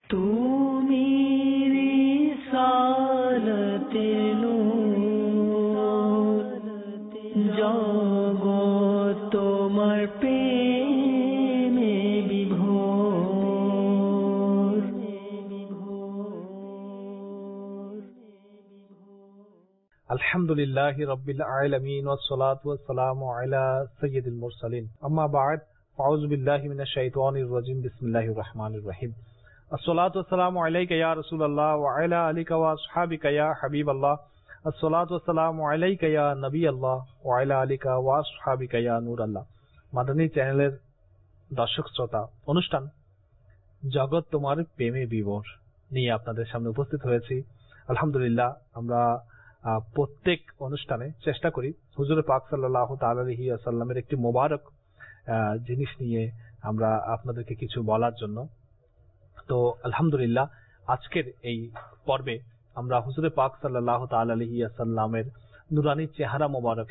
তুমি রিসালাতে নূর, জগৎ তোমার প্রেমে বিভোর। আলহামদুলিল্লাহি রাব্বিল আলামিন ওয়াসসালাতু ওয়াসসালামু আলা সাইয়্যিদিল মুরসালিন, আম্মা বা'দ, আউযু বিল্লাহি মিনাশ শাইতানির রাজীম, বিসমিল্লাহির রহমানির রহিম। আসসালাতু ওয়াসসালামু আলাইকা ইয়া রাসূলুল্লাহ ওয়া আলা আলিকা ওয়া আসহাবিকা ইয়া হাবিবাল্লাহ। আসসালাতু ওয়াসসালামু আলাইকা ইয়া নবিয়াল্লাহ ওয়া আলা আলিকা ওয়া আসহাবিকা ইয়া নূরাল্লাহ। মাদানী চ্যানেলের দর্শক শ্রোতা, অনুষ্ঠান জগৎ তোমার প্রেমে বিভোর নিয়ে আপনাদের সামনে উপস্থিত হয়েছি। আলহামদুলিল্লাহ, আমরা প্রত্যেক অনুষ্ঠানে চেষ্টা করি হুজুর পাক সাল্লাল্লাহু তাআলা আলাইহি ওয়াসাল্লামের একটি মোবারক জিনিস নিয়ে আমরা আপনাদেরকে কিছু বলার জন্য। তো আলহামদুলিল্লাহ, আজকের এই পর্বে আমরা হুজুর পাক সাল্লাল্লাহু তাআলা আলাইহি ওয়াসাল্লামের নুরানি চেহারা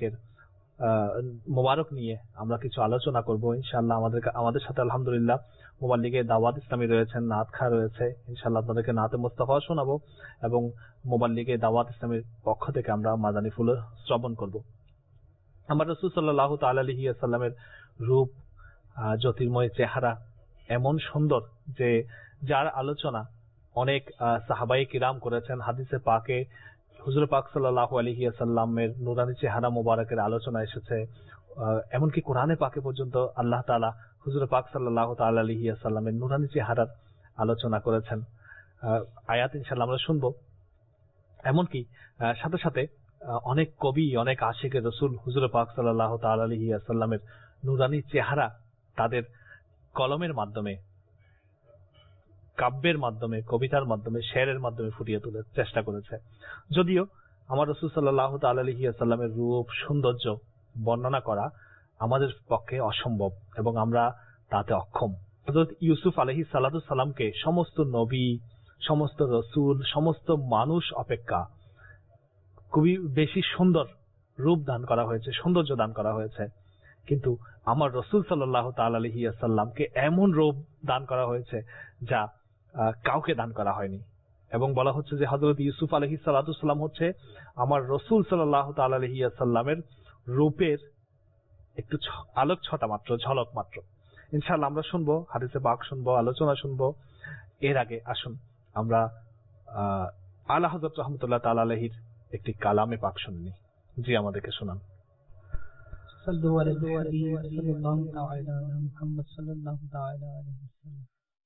মোবারক নিয়ে আমরা কিছু আলোচনা করব ইনশাআল্লাহ। আমাদের সাথে আলহামদুলিল্লাহ মোবাল্লিগে দাওয়াত ইসলামী রয়েছেন, নাত খা রয়েছে। ইনশাআল্লাহ আপনাদেরকে নাতে মুস্তাফা শোনাবো এবং মোবাল্লিগে দাওয়াত ইসলামীর পক্ষ থেকে আমরা মাদানী ফুল শ্রবণ করব। আমার রাসূল সাল্লাল্লাহু তাআলা আলাইহি ওয়াসাল্লামের রূপ, জ্যোতির্ময় চেহারা এমন সুন্দর যে যার আলোচনা অনেক সাহাবায়ে কিরাম করেছেন। হাদিসে পাকে হুজুর পাক সাল্লাল্লাহু আলাইহি ওয়াসাল্লামের নুরানি চেহারা মোবারকের আলোচনা এসেছে। এমনকি কোরআনে পাকে পর্যন্ত আল্লাহ তাআলা হুজুর পাক সাল্লাল্লাহু তাআলা আলাইহি ওয়াসাল্লামের নুরানি চেহারার আলোচনা করেছেন। আয়াত ইনশাআল্লাহ আমরা শুনবো। এমনকি সাথে সাথে অনেক কবি, অনেক আশিকে রাসূল হুজুর পাক সাল্লাল্লাহু তাআলা আলাইহি ওয়াসাল্লামের নুরানি চেহারা তাদের কলমের মাধ্যমে, কাব্যের মাধ্যমে, কবিতার মাধ্যমে, শেরের মাধ্যমে ফুটিয়ে তোলার চেষ্টা করেছে। যদিও আমার রাসূল সাল্লাল্লাহু তাআলা আলাইহি ওয়াসাল্লামের রূপ, সৌন্দর্য বর্ণনা করা আমাদের পক্ষে অসম্ভব এবং আমরা তাতে অক্ষম। হযরত ইউসুফ আলাইহিস সালাতু সালামকে সমস্ত নবী, সমস্ত রাসূল, সমস্ত মানুষ অপেক্ষা খুবই বেশি সুন্দর রূপ দান করা হয়েছে, সৌন্দর্য দান করা হয়েছে। কিন্তু আমার রাসূল সাল্লাল্লাহু তাআলা আলাইহি ওয়াসাল্লামকে এমন রূপ দান করা হয়েছে যা কাউকে দান করা হয়নি। এবং বলা হচ্ছে যে হযরত ইউসুফ আলাইহিস সালাতু সালাম হচ্ছে আমার রাসূল সাল্লাল্লাহু তাআলা আলাইহি ওয়াসাল্লামের রূপের একটু আলোক ছটা মাত্র, ঝলক মাত্র। ইনশাআল্লাহ আমরা শুনবো, হাদিসে পাক শুনবো, আলোচনা শুনবো। এর আগে আসুন আমরা আলা হযরত রাহমাতুল্লাহ তাআলা আলাইহির একটি কালামে পাক শুনি। জি, আমাদেরকে শোনান। সাল্লু আলাইহি সাল্লাল্লাহু তাআলা আলা মুহাম্মদ সাল্লাল্লাহু তাআলা আলাইহি ওয়াসাল্লাম।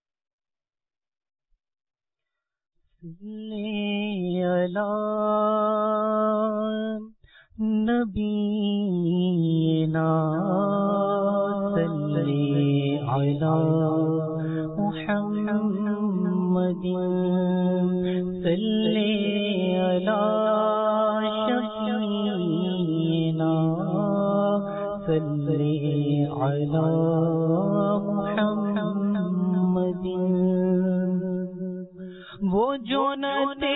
সাল্লি আলা নবিয়িনা সাল্লি আলা মুহাম্মাদিন সাল্লি আলা শাফিঈনা সাল্লি আলা মুহাম্মাদিন। वो जो न थे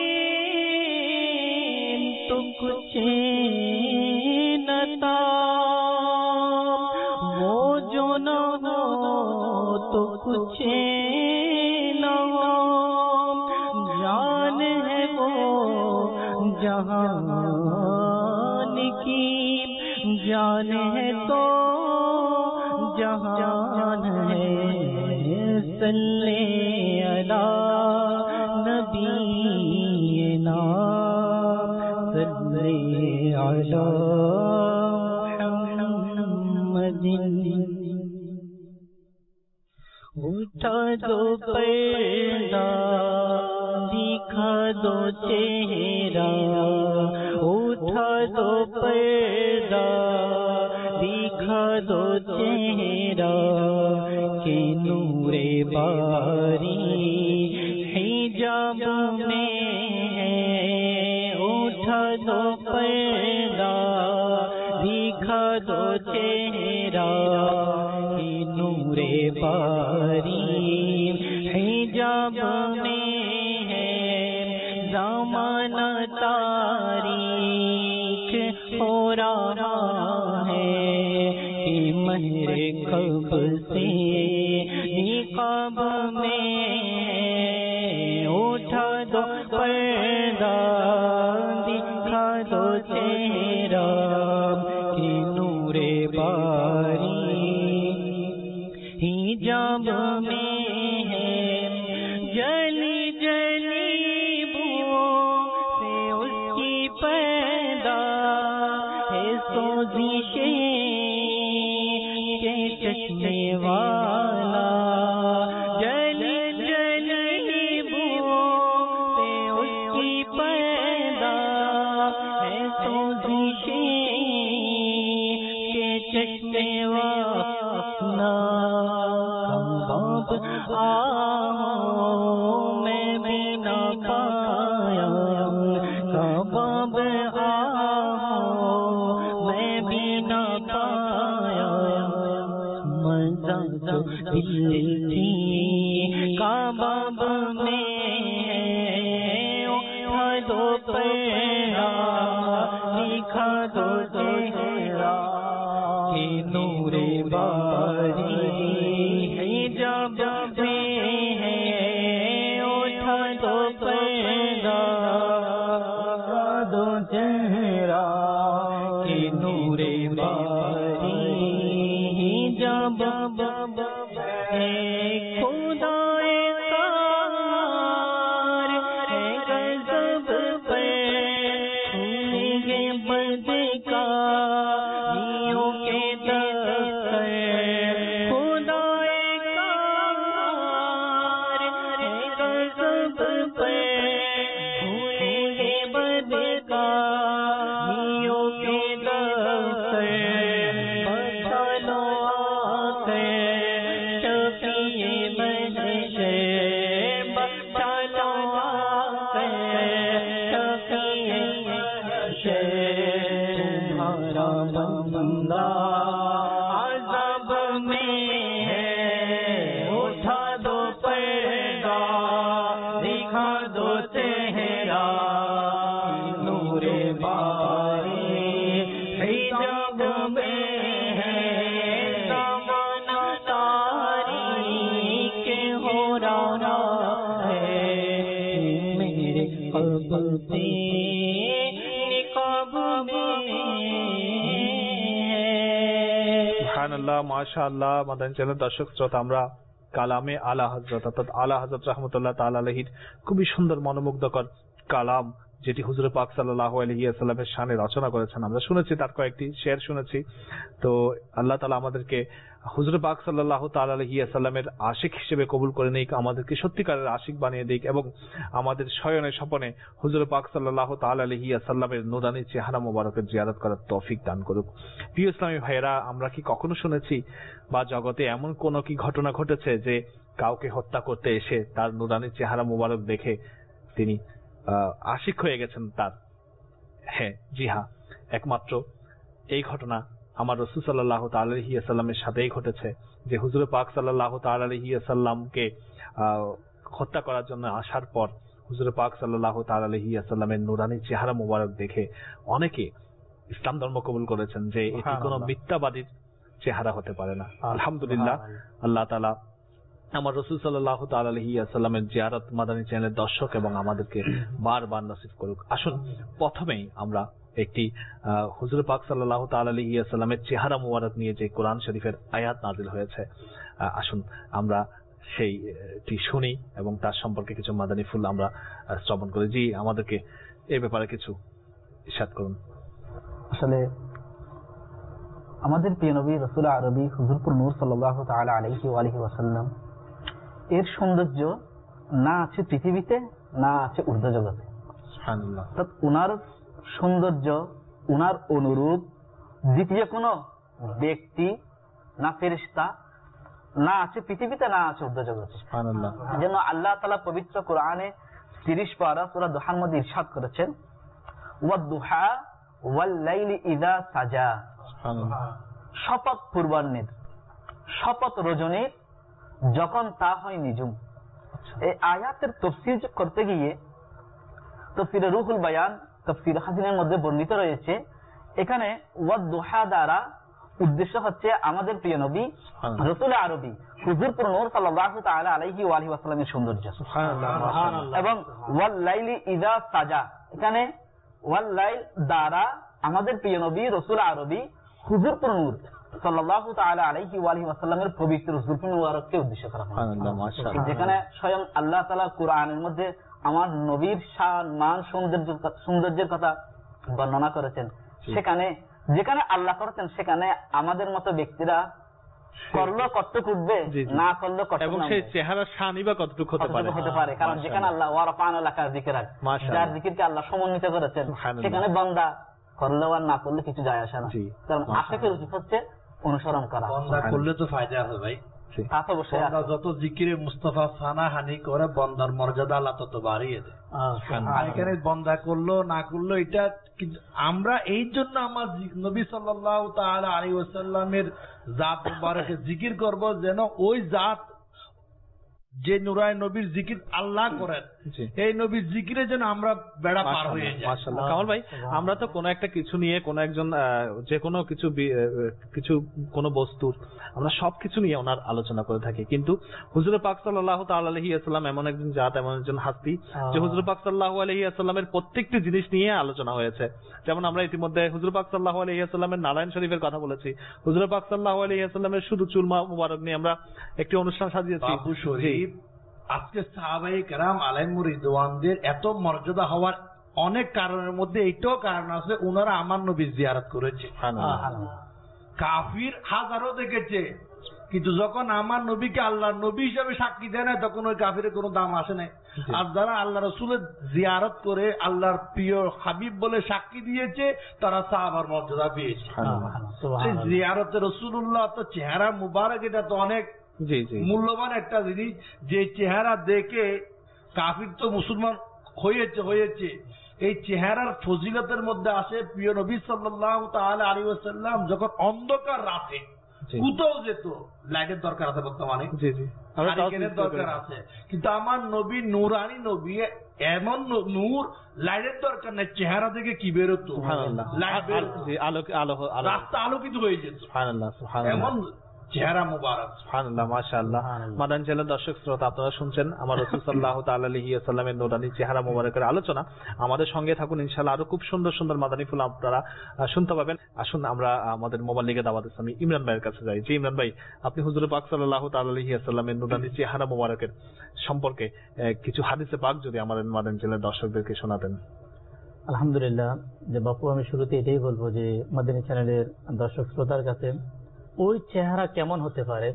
तो कुछ न था, वो जो न हो तो कुछ न हो, जान है वो जहान की, जान है तो जहान है। सल्ले अला नबीना सल्ले अला मुहम्मदिन। उठा दो पर्दा, दिखा दो चेहरा, उठा दो पर्दा, दिखा दो चेहरा, के नूरे बारी हिजाब में है। उठा दो पर्दा, दिखा दो चेहरा, के नूरे बारी हिजाब में है। ज़माना तारीख हो रहा है कि महरे कब से निकाब में है। اٹھا دو پردہ دکھا دو چہرہ کہ نور باری حجاب میں ہے جلی جلی بو سے اس کی پیدا ہے سوزشیں کے چشمے والا جلی جلی بو سے اس کی پیدا ہے سوزشیں کے چشمے والا میں بھی نہ پایا کباب میں بھی نہ پایا مزہ جو دل تھی کباب میں اٹھا دو پیرا دکھا دو چہرہ کہ نور باری جب میں ہے اٹھا دو پیدا دو چہرہ کہ نور باری جب ہے خدائے کار ہے غضب پہ چھوئیں گے بدکاریوں کے دفتر عذاب میں ہے اٹھا دو پردہ دکھا دو چہرہ نور باری حجاب میں ہے زمانہ تاریک ہو رہا ہے میرے قلب سے نقاب میں সুবহানাল্লাহ, মাশাআল্লাহ। মাদানী চ্যানেল দর্শক শ্রোতা, আমরা কালামে আলা হযরত অর্থাৎ আলা হযরত রাহমাতুল্লাহ তাআলা আলাইহির খুবই সুন্দর মনোমুগ্ধকর কালাম, যেটি হুজুর পাক সাল্লাল্লাহু আলাইহি ওয়াসাল্লামের শানে রচনা করেছেন, আমরা শুনেছি, তার কয়েকটি শের শুনেছি। তো আল্লাহ তাআলা আমাদেরকে হুজুর পাক সাল্লাল্লাহু তাআলা আলাইহি ওয়াসাল্লামের আশিক হিসেবে কবুল করে নিক, আমাদেরকে সত্যিকারের আশিক বানিয়ে দিক এবং আমাদের শয়নে স্বপনে হুজুর পাক সাল্লাল্লাহু তাআলা আলাইহি ওয়াসাল্লামের নূরানী চেহারা মোবারকের জিয়ারত করার তৌফিক দান করুক। প্রিয় ইসলামী ভাইয়েরা, আমরা কি কখনো শুনেছি বা জগতে এমন কোন কি ঘটনা ঘটেছে যে কাউকে হত্যা করতে এসে তার নূরানী চেহারা মোবারক দেখে তিনি আশিক হয়ে গেছেন তার? হ্যাঁ, জি হ্যাঁ, একমাত্র এই ঘটনা আমার রাসূল সাল্লাল্লাহু তাআলা আলাইহি ওয়াসাল্লামের সাথেই ঘটেছে, যে হুজুর পাক সাল্লাল্লাহু তাআলা আলাইহি ওয়াসাল্লামকে হত্যা করার জন্য আসার পর হুজুর পাক সাল্লাল্লাহু তাআলা আলাইহি ওয়াসাল্লামের নূরানী চেহারা মোবারক দেখে অনেকে ইসলাম ধর্ম কবুল করেছেন, যে এটি কোনো মিথ্যাবাদীর চেহারা হতে পারে না। আলহামদুলিল্লাহ, আল্লাহ তাআলা আমার রাসূল সাল্লাল্লাহু তাআলা আলাইহি ওয়াসাল্লামের জিয়ারত মাদানী চ্যানেলের দর্শক এবং আমাদেরকে বারবার নসিব করুক। আসুন প্রথমেই আমরা একটি হুজুর পাক সাল্লাল্লাহু তাআলা আলাইহি ওয়াসাল্লামের চেহারা মোবারক নিয়ে যে কোরআন শরীফের আয়াত নাযিল হয়েছে, আসুন আমরা সেইটি শুনি এবং তার সম্পর্কে কিছু মাদানী ফুল আমরা শ্রবণ করি। জি, আমাদেরকে এই ব্যাপারে কিছু ইরশাদ করুন। আসলে আমাদের প্রিয় নবী রাসূল আরবি হুজুরপুর নূর সাল্লাল্লাহু তাআলা আলাইহি ওয়া আলিহি ওয়াসাল্লাম এর সৌন্দর্য না আছে পৃথিবীতে, না আছে ঊর্ধ্ব জগতে। সুবহানাল্লাহ। অর্থাৎ উনার সৌন্দর্য, উনার অনুরূপ দ্বিতীয় কোনো ব্যক্তি, না ফেরেশতা, না আছে পৃথিবীতে, না আছে ঊর্ধ্ব জগতে। সুবহানাল্লাহ। যেন আল্লাহ তাআলা পবিত্র কোরআনে 30 পারা সূরা দুহার মধ্যে ইরশাদ করেছেন, ওয়াদ-দুহা ওয়াল লাইলি ইযা সাজা। সুবহানাল্লাহ। শপথ পূর্বাহ্নের, শপথ রজনীর, যখন তা হয় নিজুম। এই আয়াতের তাফসীর করতে গিয়ে তাফসীরে রুহুল বায়ান, তাফসীর হাসিনের মধ্যে বর্ণিত রয়েছে, এখানে ওয়াদ-দুহা দ্বারা উদ্দেশ্য হচ্ছে আমাদের প্রিয় নবী রাসূল আরবি হুজুরপুর নূর সাল্লাল্লাহু তাআলা আলাইহি ওয়া আলিহি ওয়াসাল্লামের সৌন্দর্য। এবং ওয়াল লাইলি ইযা সাজা, এখানে ওয়াল লাইল দ্বারা আমাদের প্রিয় নবী রাসূল আরবি হুজুরপুর নূর সাল্লাল্লাহু তাআলা আলাইহি ওয়া আলিহি ওয়াসাল্লামের পবিত্র হুজুরপুর মুবারককে উদ্দেশ্য করা হয়েছে, যেখানে স্বয়ং আল্লাহ তাআলা কোরআনের মধ্যে আমার নবীর শান মান সৌন্দর্যের কথা বর্ণনা করেছেন। সেখানে যেখানে আল্লাহ করেছেন সেখানে আমাদের মতো ব্যক্তিরা করলো কতটুক উঠবে, না করলো কতটুক, এবং সেই চেহারার শানই বা কতটুকু হতে পারে। কারণ যেখানে আল্লাহ ওয়ারাফা'না লাকা যিকরাক, যার জিকিরকে আল্লাহ সমন্বিত করেছেন, সেখানে বান্দা করলে আর না করলে কিছু যায় আসে না। কারণ আশিকের উচিত হচ্ছে অনুসরণ করা। বান্দা করলে তো ফায়দা আছে ভাই, যত জিকিরে মুস্তাফা সানা হানি করে বন্দার মর্যাদা আল্লাহ তত বাড়িয়ে দেয়। এখানে বন্দা করলো না করলো এটা, কিন্তু আমরা এই জন্য আমার নবী সাল্লাল্লাহু তাআলা আলাইহি ওয়াসাল্লামের জাত মুবারকে জিকির করব, যেন ওই জাত যে নুরায় নবীর জিকির আল্লাহ করেন, এই নবীর জিকিরে যেন আমরা বেড়া পার হয়ে যাই। মাশাআল্লাহ। কামাল ভাই, আমরা তো কোনো একটা কিছু নিয়ে কোনো একজন যে কোনো কিছু কোনো বস্তুর আমরা সবকিছু নিয়ে ওনার আলোচনা করে থাকি, কিন্তু হুজুর পাক সাল্লাল্লাহু তাআলা আলাইহি ওয়াসাল্লাম এমন একজন জাত, এমন একজন হাস্তি যে হুজুর পাক সাল্লাল্লাহু আলাইহি ওয়াসাল্লামের প্রত্যেকটি জিনিস নিয়ে আলোচনা হয়েছে। যেমন আমরা ইতিমধ্যে হুজুর পাক সাল্লাল্লাহু আলাইহি ওয়াসাল্লামের নারায়ণ শরীফের কথা বলেছি, হুজুর পাক সাল্লাল্লাহু আলাইহি ওয়াসাল্লামের শুধু চুল মুবারক নিয়ে আমরা একটি অনুষ্ঠান সাজিয়েছি। আজকে সাহাবায়ে কেরাম আলাইহিমুর রিদওয়ানদের এত মর্যাদা হওয়ার অনেক কারণের মধ্যে এইটাও কারণ আছে, ওনারা আমার নবীর জিয়ারত করেছে। কাফির হাজারো দেখেছে, কিন্তু যখন আমার নবীকে আল্লাহর নবী হিসাবে সাক্ষী দেয় না, তখন ওই কাফিরের কোনো দাম আসে নাই। আর যারা আল্লাহ রাসূলের জিয়ারত করে আল্লাহর প্রিয় হাবিব বলে সাক্ষী দিয়েছে, তারা সাহাবার মর্যাদা পেয়েছে। সেই জিয়ারতে রাসূলুল্লাহ তো চেহারা মুবারক, এটা তো অনেক মূল্যবান একটা জিনিস, যে চেহারা দেখে কাফির তো মুসলমান হয়েছে। এই চেহারার ফজিলতের মধ্যে আসে প্রিয় নবী সাল্লাল্লাহু তাআলা আলাইহি ওয়াসাল্লাম যখন অন্ধকার রাতে কোথাও যেত, লাইটের দরকার আছে বর্তমানে, হারিকেনের দরকার আছে, কিন্তু আমার নবী নূরানী নবী, এমন নূর, লাইটের দরকার নেই, চেহারা থেকে কি বেরোতো, রাস্তা আলোকিত হয়ে যেত, এমন চেহারা মুবারক। সুবহানাল্লাহ, মাশাআল্লাহ। মাদানী চ্যানেলের দর্শক শ্রোতা, আপনারা শুনছেন আমার রাসূল সাল্লাল্লাহু তাআলা আলাইহি ওয়াসাল্লামের নূরানী চেহারা মুবারকের আলোচনা। আমাদের সঙ্গে থাকুন, ইনশাআল্লাহ আরো খুব সুন্দর সুন্দর মাদানী ফুল আপনারা শুনতে পাবেন। আসুন আমরা আমাদের মোবাইল লিগে দাওয়াত ইসলামী ইমরান ভাইয়ের কাছে যাই। জি ইমরান ভাই, আপনি হুজুর পাক সাল্লাল্লাহু তাআলা আলাইহি ওয়াসাল্লামের নূরানী চেহারা মুবারকের সম্পর্কে কিছু হাদিসে পাক যদি আমাদের মাদানী চ্যানেলের দর্শকদেরকে শোনাতেন। আলহামদুলিল্লাহ। যে বাপু, আমি শুরুতে এটাই বলবো যে মাদানী চ্যানেলের দর্শক শ্রোতার কাছে ওই চেহারা কেমন হতে পারে,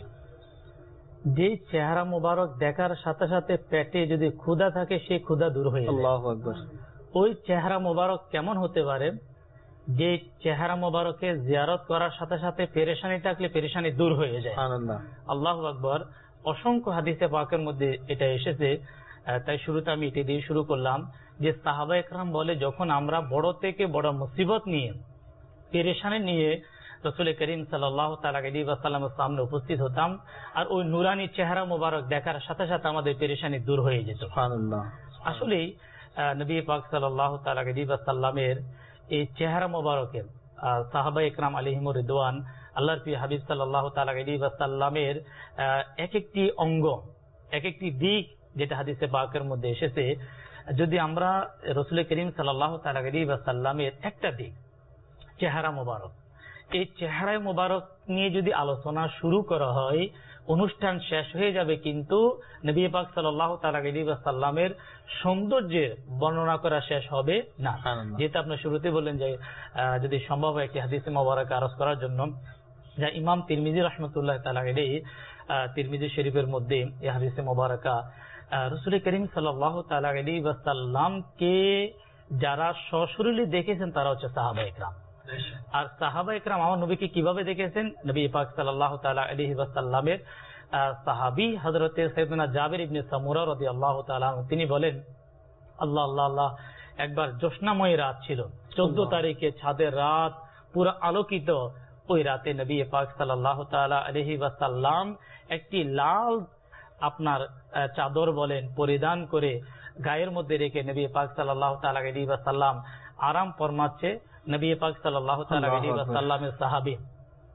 যে চেহারা মুবারক দেখার সাথে সাথে পেটে যদি ক্ষুধা থাকে সেই ক্ষুধা দূর হয়ে যায়। আল্লাহু আকবার। ওই চেহারা মুবারক কেমন হতে পারে, যে চেহারা মুবারকে জিয়ারত করার সাথে সাথে পেরেশানি থাকলে পেরেশানি দূর হয়ে যায়। আল্লাহু আকবার। অসংখ্য হাদিসে পাকের মধ্যে এটা এসেছে, তাই শুরুতে আমি এটা দিয়ে শুরু করলাম যে সাহাবা একরাম বলে, যখন আমরা বড় থেকে বড় মুসিবত নিয়ে, পেরেশানি নিয়ে রাসূল করিম সাল্লাল্লাহু তাআলা আলাইহি ওয়াসাল্লামের সামনে উপস্থিত হতাম, আর ওই নুরানি চেহারা মোবারক দেখার সাথে সাথে আমাদের পেরেশানি দূর হয়ে যেত। সুবহানাল্লাহ। আসলে নবী পাক সাল্লাল্লাহু তাআলা আলাইহি ওয়াসাল্লামের এই চেহারা মোবারকের সাহাবা ইকরাম আলাইহিমুর রিদওয়ান, আল্লাহর প্রিয় হাবিব সাল্লাল্লাহু তাআলা আলাইহি ওয়াসাল্লামের এক একটি অঙ্গ, এক একটি দিক, যেটা হাদিসে পাকের মধ্যে এসেছে, যদি আমরা রাসূল করিম সাল্লাল্লাহু তাআলা আলাইহি ওয়াসাল্লামের একটা দিক চেহারা মোবারক, এই চেহারা মোবারক নিয়ে যদি আলোচনা শুরু করা হয়, অনুষ্ঠান শেষ হয়ে যাবে, কিন্তু নবী পাক সাল্লাল্লাহু তাআলা আলাইহি ওয়াসাল্লামের সৌন্দর্যের বর্ণনা করা শেষ হবে না। যেটা আপনি শুরুতে বললেন যে যদি সম্ভব হয় একটি হাদিসে মোবারক আরজ করার জন্য, যা ইমাম তিরমিজি রাহমাতুল্লাহ তাআলা আলাইহি তিরমিজি শরীফের মধ্যে এই হাদিসে মোবারকা রাসূল করিম সাল্লাল্লাহু তাআলা আলাইহি ওয়াসাল্লামকে যারা সশরীরে দেখেছেন তারা হচ্ছে সাহাবা ইকরাম। আর সাহাবা ইকরাম আমার নবীকে কিভাবে দেখেছেন, নবী পাক সাল্লাল্লাহু তাআলা আলাইহি ওয়াসাল্লামের সাহাবী হযরতে সাইয়েদনা জাবির ইবনে সামুরা রাদিয়াল্লাহু তাআলা তিনি বলেন, আল্লাহ আল্লাহ আল্লাহ, একবার জ্যোৎস্নাময় রাত ছিল, 14 তারিখে ছাদের রাত পুরো আলোকিত। ওই রাতে নবী পাক সাল্লাল্লাহু তাআলা আলাইহি ওয়াসাল্লাম একটি লাল আপনার চাদর বলেন পরিধান করে গায়ের মধ্যে রেখে নবী পাক সাল্লাল্লাহু তাআলা আলাইহি ওয়াসাল্লাম আরাম ফরমাচ্ছে। নবী পাক সাল্লাল্লাহু তাআলা আলাইহি ওয়াসাল্লামের সাহাবী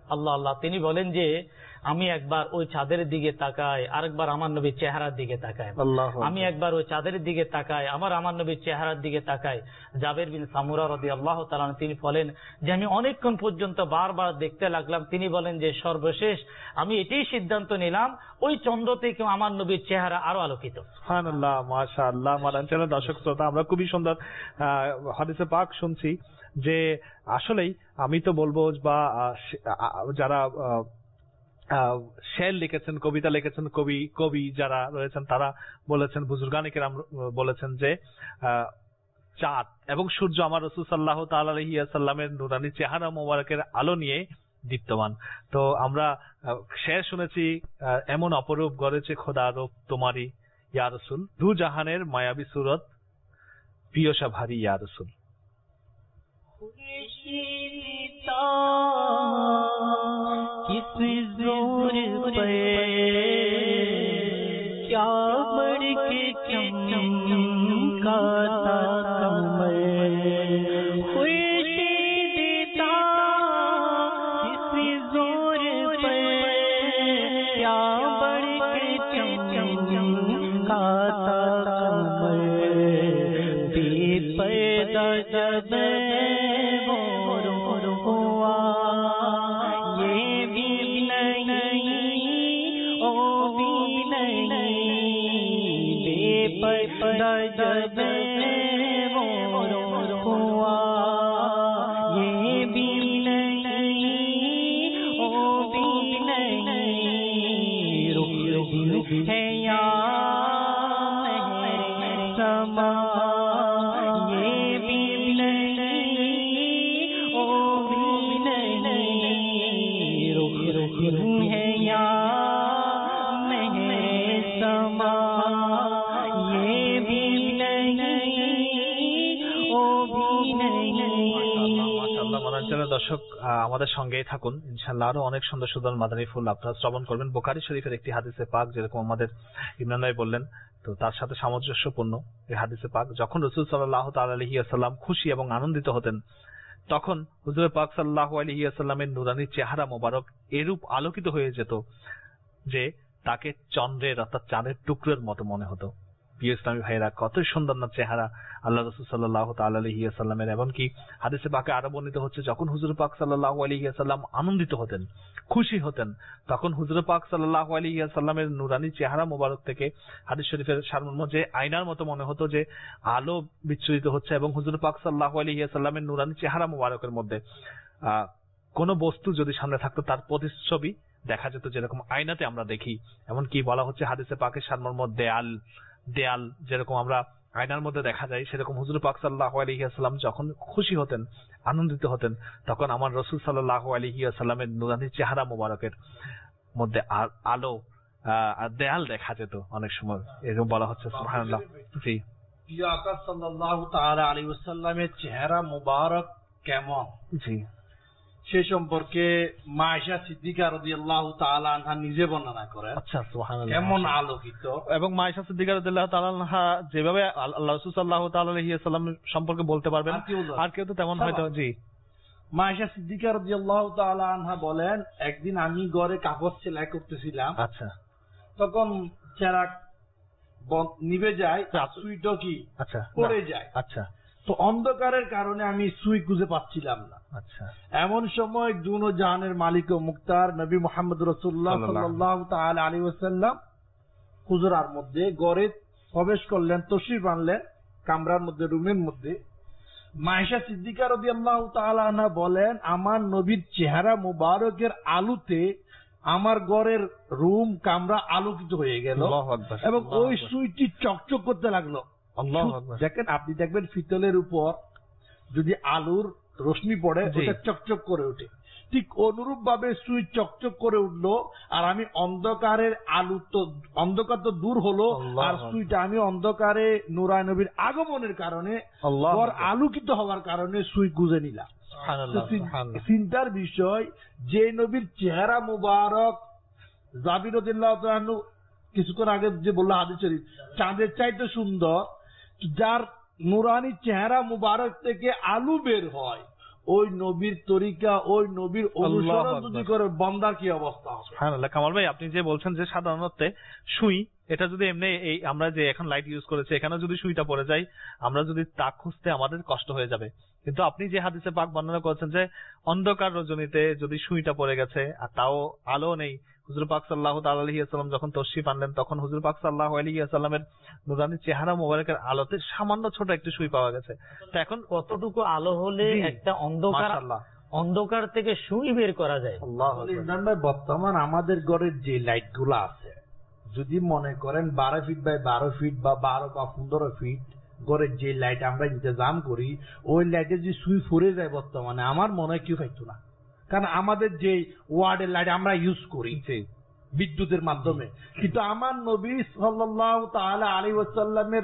আল্লাহ আল্লাহ, তিনি বলেন যে আমি একবার ওই চাঁদের দিকে তাকাই, আরেকবার আমার নবীর চেহারার দিকে তাকাই, আমি একবার ওই চাঁদের দিকে তাকাই, আমার নবীর চেহারার দিকে তাকাই। জাবের বিন সামুরা রাদিয়াল্লাহু তাআলা তিনি বলেন যে আমি অনেকক্ষণ পর্যন্ত বারবার দেখতে লাগলাম। তিনি বলেন যে সর্বশেষ আমি এটাই সিদ্ধান্ত নিলাম ওই চন্দ্র থেকে আমার নবীর চেহারা আরো আলোকিত। সুবহানাল্লাহ, মাশাআল্লাহ। মাদানচানের দর্শক শ্রোতা, আমরা খুবই সুন্দর হাদিসে পাক শুনছি যে আসলেই আমি তো বলবো বা যারা শের লিখেছেন, কবিতা লিখেছেন, কবি যারা রয়েছেন তারা বলেছেন, বুজুর্গানে কেরাম বলেছেন যে চাঁদ এবং সূর্য আমার রাসূল সাল্লাল্লাহু তাআলা আলাইহি ওয়াসাল্লামের নূরানী চেহারা মোবারকের আলো নিয়ে দীপ্তমান। তো আমরা শের শুনেছি, এমন অপরূপ গড়েছে খোদা রূপ তোমারই ইয়া রাসূল, দু জাহানের মায়াবী সুরত পিয়সা ভারী ইয়া রাসূল। किस जोर पे क्या बढ़ के चमकाता कमर, खुशी देता किस जोर पे क्या बढ़ के चमकाता कमर, बेपर्दा जब দর্শক আমাদের সঙ্গেই থাকুন, ইনশাআল্লাহ আরো অনেক সুন্দর সুন্দর মাদানী ফুল আপনারা শ্রবণ করবেন। বুখারী শরীফের একটি হাদিসে পাক, যেরকম আমাদের ইমরান ভাই বললেন, তো তার সাথে সামঞ্জস্যপূর্ণ এই হাদিসে পাক। যখন রাসূল সাল্লাল্লাহু তাআলা আলাইহি ওয়াসাল্লাম খুশি এবং আনন্দিত হতেন, তখন হুজুর পাক সাল্লাল্লাহু আলাইহি ওয়াসাল্লামের নূরানী চেহারা মোবারক এরূপ আলোকিত হয়ে যেত যে তাকে চন্দ্রের অর্থাৎ চাঁদের টুকরোর মতো মনে হতো। প্রিয় ইসলামী ভাইরা, কত সুন্দর না চেহারা আল্লাহ রাসূল সাল্লাল্লাহু তাআলা আলাইহি ওয়াসাল্লামের। এমনকি হাদিসে পাকে আরো বর্ণিত হচ্ছে, যখন হুজুর পাক সাল্লাল্লাহু আলাইহি ওয়াসাল্লাম আনন্দিত হতেন, খুশি হতেন, তখন হুজুর পাক সাল্লাল্লাহু আলাইহি ওয়াসাল্লামের নূরানী চেহারা মোবারক থেকে হাদিস শরীফের সারমর্ম যে আয়নার মতো মনে হতো যে আলো বিচ্ছুরিত হচ্ছে, এবং হুজুর পাক সাল্লাল্লাহু আলাইহি ওয়াসাল্লামের নূরানী চেহারা মোবারকের মধ্যে কোন বস্তু যদি সামনে থাকতো তার প্রতিচ্ছবি দেখা যেত, যেরকম আয়নাতে আমরা দেখি। এমনকি বলা হচ্ছে হাদিসে পাকের সারমর্ম দেয়াল যেরকম আমরা আয়নার মধ্যে দেখা যায়, সেরকম হুজুর পাক সাল্লাল্লাহু আলাইহি ওয়াসাল্লাম যখন খুশি হতেন, আনন্দিত হতেন, তখন আমার রাসূল সাল্লাল্লাহু আলাইহি ওয়াসাল্লামের নূরানী চেহারা মোবারকের মধ্যে আলো আর দেয়াল দেখা যেত অনেক সময়, এরকম বলা হচ্ছে। সুবহানাল্লাহ। জি, প্রিয় আকা সাল্লাল্লাহু তাআলা আলাইহি ওয়াসাল্লামের চেহারা মোবারক কেমন, জি, সে সম্পর্কে মা আয়েশা সিদ্দিকা রাদিয়াল্লাহু তাআলা আনহা নিজে বর্ণনা করেন। আচ্ছা, সুবহানাল্লাহ, কেমন আলোকিত। এবং মা আয়েশা সিদ্দিকা রাদিয়াল্লাহু তাআলা আনহা যেভাবে আল্লাহ রাসূল সাল্লাল্লাহু তাআলা আলাইহি ওয়াসাল্লাম সম্পর্কে বলতে পারবেন, আর কেউ তো তেমন হয়তো। জি, মা আয়েশা সিদ্দিকা রাদিয়াল্লাহু তাআলা আনহা বলেন, একদিন আমি ঘরে কাপড় সেলাই করতেছিলাম। আচ্ছা, তখন চেরাগ নিভে যায়, সুইটা কি আচ্ছা পড়ে যায়। আচ্ছা, তো অন্ধকারের কারণে আমি সুই খুঁজে পাচ্ছিলাম না। আচ্ছা, এমন সময় দুনো জাহানের মালিক ও মুক্তার নবী মুহাম্মদ রাসূলুল্লাহ সাল্লাল্লাহু তাআলা আলাইহি ওয়াসাল্লাম হুজরার মধ্যে ঘরে প্রবেশ করলেন, তশরিফ আনলেন কামরার মধ্যে, রুমের মধ্যে। মা আয়েশা সিদ্দিকা রাদিয়াল্লাহু তাআলা আনহা বলেন, আমার নবীর চেহারা মুবারকের আলোতে আমার ঘরের রুম কামরা আলোকিত হয়ে গেল, এবং ওই সুইটি চকচক করতে লাগলো। দেখেন, আপনি দেখবেন পিতলের উপর যদি আলোর রশ্মি পড়ে ওটা চকচক করে ওঠে, ঠিক অনুরূপ ভাবে সুইচ চকচক করে উঠলো। আর আমি অন্ধকারের অন্ধকার তো দূর হলো, আর সুইটা আমি অন্ধকারে নূরানী নবীর আগমনের কারণে আলোকিত হওয়ার কারণে সুই গুজে নিলাম। চিন্তার বিষয়, যে নবীর চেহারা মুবারক জাবির রাদিয়াল্লাহু তাআলা কিছুক্ষণ আগে যে বললো হাদিস শরীফ, চাঁদের চাইতে সুন্দর, যার নূরানী চেহারা মুবারক থেকে আলো বের হয়, ওই নবীর তরিকা, ওই নবীর অনুসরণ যদি করে বান্দার কি অবস্থা হবে। সুবহানাল্লাহ। কামাল ভাই, আপনি যে বলছেন যে সাধারণত সুই, এটা যদি এমনি এই আমরা যে এখন লাইট ইউজ করেছি এখানে যদি সুইটা পড়ে যায়, আমরা যদি তা খুঁজতে আমাদের কষ্ট হয়ে যাবে। কিন্তু আপনি যে হাদিসে পাক বর্ণনা করেছেন যে অন্ধকার রজনীতে যদি সুইটা পড়ে গেছে আর তাও আলো নেই, হুজুর পাক সাল্লাল্লাহু তাআলা আলাইহি ওয়াসাল্লাম যখন তশরিফ আনলেন তখন হুজুর পাক সাল্লাল্লাহু আলাইহি ওয়াসাল্লামের নুরানি চেহারা মোবারকের আলোতে সামান্য ছোট একটু সুই পাওয়া গেছে। তো এখন কতটুকু আলো হলে একটা অন্ধকার থেকে সুই বের করা যায়। ইমরান ভাই, বর্তমান আমাদের ঘরের যে লাইট গুলো আছে, যদি মনে করেন 12 ফিট বাই 12 ফিট বা 12 বা 15 ফিট ঘরের যে লাইট আমরা ইন্তজাম করি, ওই লাইটে যদি সুই ফুরে যায় বর্তমানে, আমার মনে হয় কেউ পাইতো না। কারণ আমাদের যে ওয়ার্ডের লাইট আমরা ইউজ করি বিদ্যুতের মাধ্যমে, কিন্তু আমার নবী সাল্লাল্লাহু তাআলা আলাইহি ওয়াসাল্লামের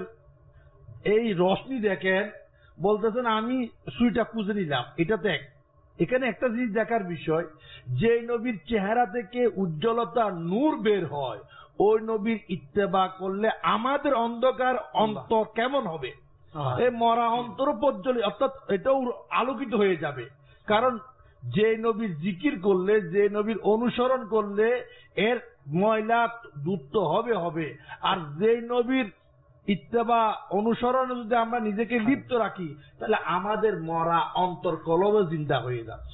এই রশ্মি দেখেন, বলতেছেন আমি সুইটা খুঁজে নিলাম। এটা তো এখানে একটা জিনিস দেখার বিষয়, যে নবীর চেহারা থেকে উজ্জ্বলতা নূর বের হয়, ওই নবীর ইত্তেবা করলে আমাদের অন্ধকার অন্তর কেমন হবে? এই মরা অন্তর প্রজ্বলিত, অর্থাৎ এটাও আলোকিত হয়ে যাবে। কারণ যে নবীর জিকির করলে, যে নবীর অনুসরণ করলে এর ময়লা দূর তো হবে, আর যে নবীর ইত্তেবা অনুসরণে যদি আমরা নিজেকে লিপ্ত রাখি, তাহলে আমাদের মরা অন্তর কলবে জিন্দা হয়ে যাচ্ছে।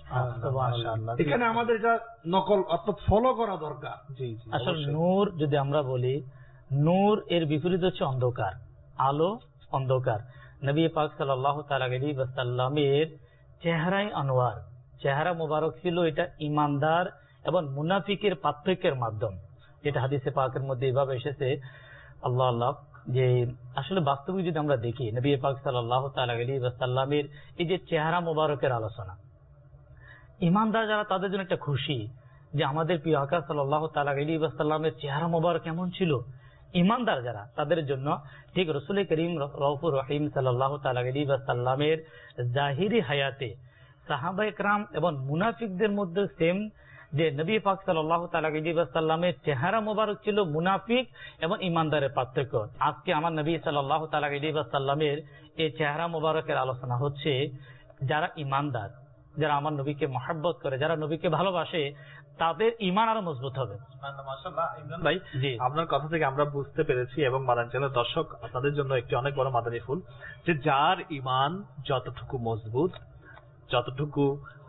এখানে আমাদের এটা নকল অর্থাৎ ফলো করা দরকার। আসলে নূর যদি আমরা বলি, নূর এর বিপরীত হচ্ছে অন্ধকার, আলো অন্ধকার। নবী পাক সাল্লাল্লাহু তাআলা আলাইহি ওয়াসাল্লামের চেহারাই আনোয়ার, চেহারা মোবারক ছিল এটা ইমানদার এবং মুনাফিকের পার্থক্যের মাধ্যম, যেটা হাদিসে পাকের মধ্যে এইভাবে এসেছে। আল্লাহ আল্লাহ, যে আসলে বাস্তবিক যদি আমরা দেখি নবী পাক সাল্লাল্লাহু তাআলা আলাইহি ওয়াসাল্লামের এই যে চেহারা মোবারকের আলোচনা, ইমানদার যারা তাদের জন্য একটা খুশি যে আমাদের প্রিয় আকা সাল্লাল্লাহু তাআলা আলাইহি ওয়াসাল্লামের চেহারা মোবারক কেমন ছিল। ইমানদার যারা তাদের জন্য ঠিক রাসূল করিম রউফুর রহিম সাল্লাল্লাহু তাআলা আলাইহি ওয়াসাল্লামের জাহিরি হায়াতে সাহাবায়ে কেরাম এবং মুনাফিকদের মধ্যে সেম, যে নবী পাক সাল্লাল্লাহু তাআলা আলাইহি ওয়াসাল্লামের চেহারা মোবারক ছিল মুনাফিক এবং ইমানদারের পার্থক্য। আজকে আমার নবী সাল্লাল্লাহু তাআলা আলাইহি ওয়াসাল্লামের এই চেহারা মোবারকের আলোচনা হচ্ছে যারা ইমানদার, যারা আমার নবীকে মহব্বত করে, যারা নবীকে ভালোবাসে, তাদের ঈমান আরো মজবুত হবে। মাশাআল্লাহ। ইমরান ভাই, আপনার কথা থেকে আমরা বুঝতে পেরেছি এবং মাদানী চ্যানেলের দর্শক আপনাদের জন্য একটি অনেক বড় মাদানী ফুল, যে যার ঈমান যতটুকু মজবুত, যতটুকু